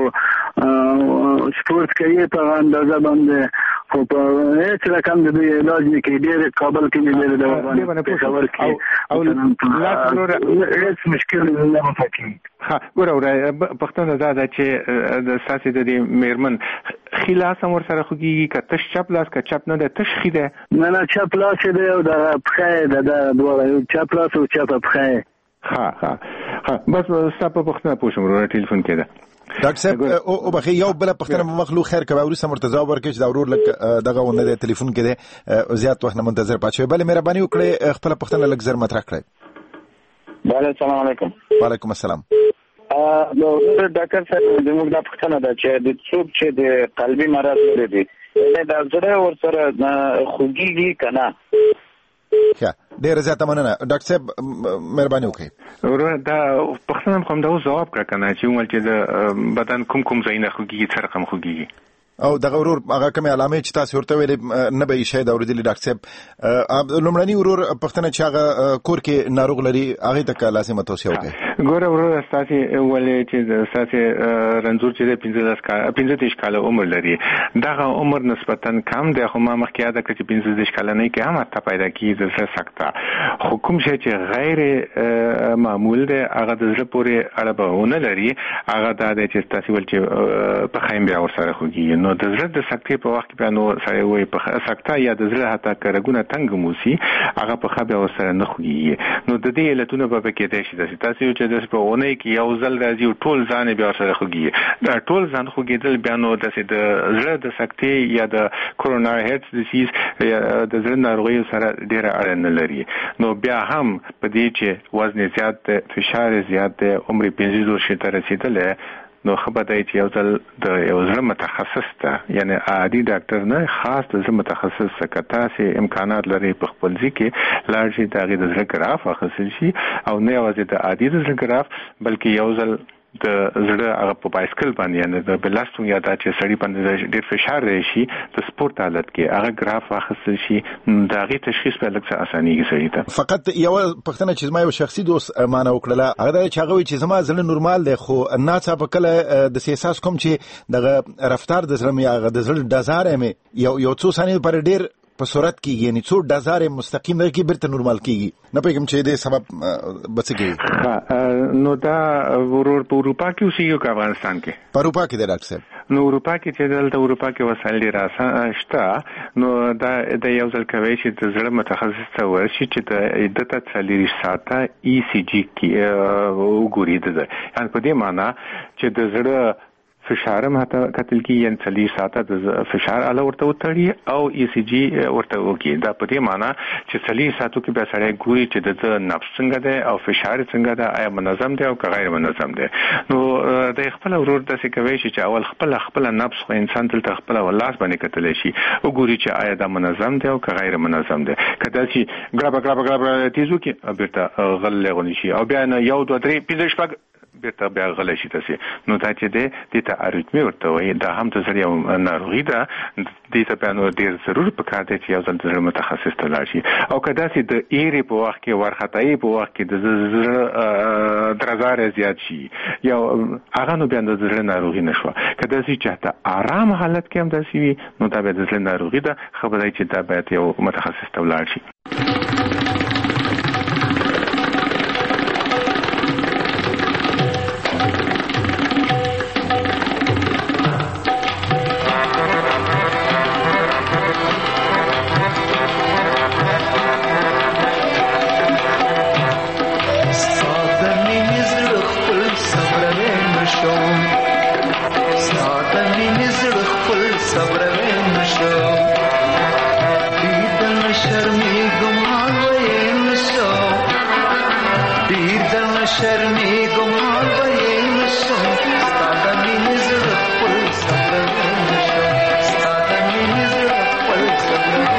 خو سپورت کوي په اندازه باندې خو په هیڅ رقم د علاج نه کوي ډېر کابل کې نه لري د پېښور کې او هیڅ مشکل نه پاتې. ها ګوره پښتنه دا ده چې د ساسي د میرمن خلاص امر سره خوږي که تش چپ لاس که چپ نه ده تش خیده نه چپ لاس دی او د پخې د دوه چپ لاس او چپ پخې ها بس ستاسو پښتنه پوښتنه ورو ټلیفون کې ده ډاکټر صاحب او بخي یو بل پښتنه مخلوق خیر کوي ورسره مرتضی ورکه چې دا ورور لک دغه ونه د ټلیفون کې ده زیات وخت نه منتظر پاتې بل مهرباني وکړئ خپل پښتنه لک زر مطرح کړئ. بله السلام علیکم. وعلیکم السلام. نو ډاکټر صاحب زموږ د پښتنه ده چې د څوک چې د قلبي مرض لري دا زړه ورسره خوږیږي کنه؟ ښه ډېر زیاته مننه ډاکټر صاحب مهرباني وکړئ. ورور دا پښتنه کوم دا جواب کړ کنه چې موږ چې د بدن کوم ځای نه خوږیږي څه رقم خوږیږي او دغه ورور هغه کومه علامه چې تاسو ورته ویلې نه به شي دا اوریدلی ډاکټر صاحب لومړنی ورور پښتنه چې هغه کور کې ناروغ لري هغه ته لازمه توصیه وکړي. ګوره ورور تاسو ولې چې تاسو رنځور چې 15 کال عمر لري دغه عمر نسبتا کم دی خو ما مخکې یاد کړ چې 15 کال نه کې هم ته پیدا کیږي د سکته خو کوم شي چې غیر معمول دی هغه د زړه پورې اړه به نه لري هغه دا دی چې تاسو ول چې په خیم بیا ورسره خوږي نو د زړه د سکتې په وخت کې نو سره وي په سکته یا د زړه حتی کرګونه تنګ موسی هغه په خبره ورسره نه خوږي نو د دې علتونه به کې دي چې تاسو چې د سپونه کې یو ځل راځي او ټول ځان بیا سره خوږي دا ټول ځان خوږیدل بیا نو د زړه د سکتې یا د کوروناري هارت ډیزیز یا د زړه ناروغي سره ډیره اړه نه لري نو بیا هم په دې چې وزن زیات فشار زیات عمر 15 ورځې ته رسیدلې نو خبر دی چې یو ځل د یو ځل متخصص ته یعنی عادي ډاکټر نه خاص د متخصص سکتا سي امکانات لري په خپل ځکه لارجی دغه د ذکراف اخیستل شي او نه یوازې د عادي د ذکراف بلکې یو ځل د زړه هغه په بایسکل باندې یعنی د بلاستون یا د چې سړی باندې ډېر فشار راشي د سپورت حالت کې هغه ګراف اخیستل شي دغه تشخیص په لږ څه اسانيږي سړی ته. فقط یو پښتنه چې ما یو شخصي دوست مانه وکړه هغه چې هغه چې زما زړه نورمال دی خو ناڅه په کله د سیاساس کوم چې دغه رفتار د زړه یا د زړه ډزار مې یو څو ثانیې پر ډېر په صورت کې یعنی څو ډزار مستقیم لري کې بیرته نورمال کیږي نه پېږم چې دې سبب بچيږي. نو دا ورور په اروپا کې اوسېږي او افغانستان کې په اروپا کې د ډاکټر صاحب نو اروپا کې چې دلته اروپا کې وسایل ډېر اسانه شته نو دا د یو ځل کوي چې د زړه متخصص ته ورشي چې د دته 40 ساعته ECG کې وګوري د یعنی په دې معنی چې د زړه فشار هم هته کتل کی یعنی 40 ساعته د فشار اله ورته وتړي او ECG ورته وکي دا په دې معنی چې 40 ساعتو کې به سړی ګوري چې د نفس څنګه ده او فشار څنګه ده آیا منظم ده او غیر منظم ده نو د خپل ورور د څه کوي چې اول خپل نفس خو انسان تل خپل ولاس باندې کتل شي وګوري چې آیا دا منظم ده او غیر منظم ده کله چې ګراب تیزو کې بیرته غل لغونی شي او بیا نه یو 2 3 5 شپږ بیرته بیا غلی شي تاسو نو دا چې د ته اریتمی ورته وي دا هم د زړه یو ناروغي ده د ته په نو ډیر ضروري پکار دی چې یو ځل د متخصص ته لاړ شي او کدا چې د ایری په وخت کې ورختای په وخت کې د زړه درزار زیات شي یا هغه نو بیا د زړه ناروغي نشو کدا چې چاته آرام حالت کې هم داسي وي نو دا به د زړه ناروغي ده خبره چې دا باید یو متخصص ته لاړ شي. شرمېږم حال به یې نشم ستا د مینې زړه خپل صبرولی نشم ستا د مینې زړه خپل صبرولی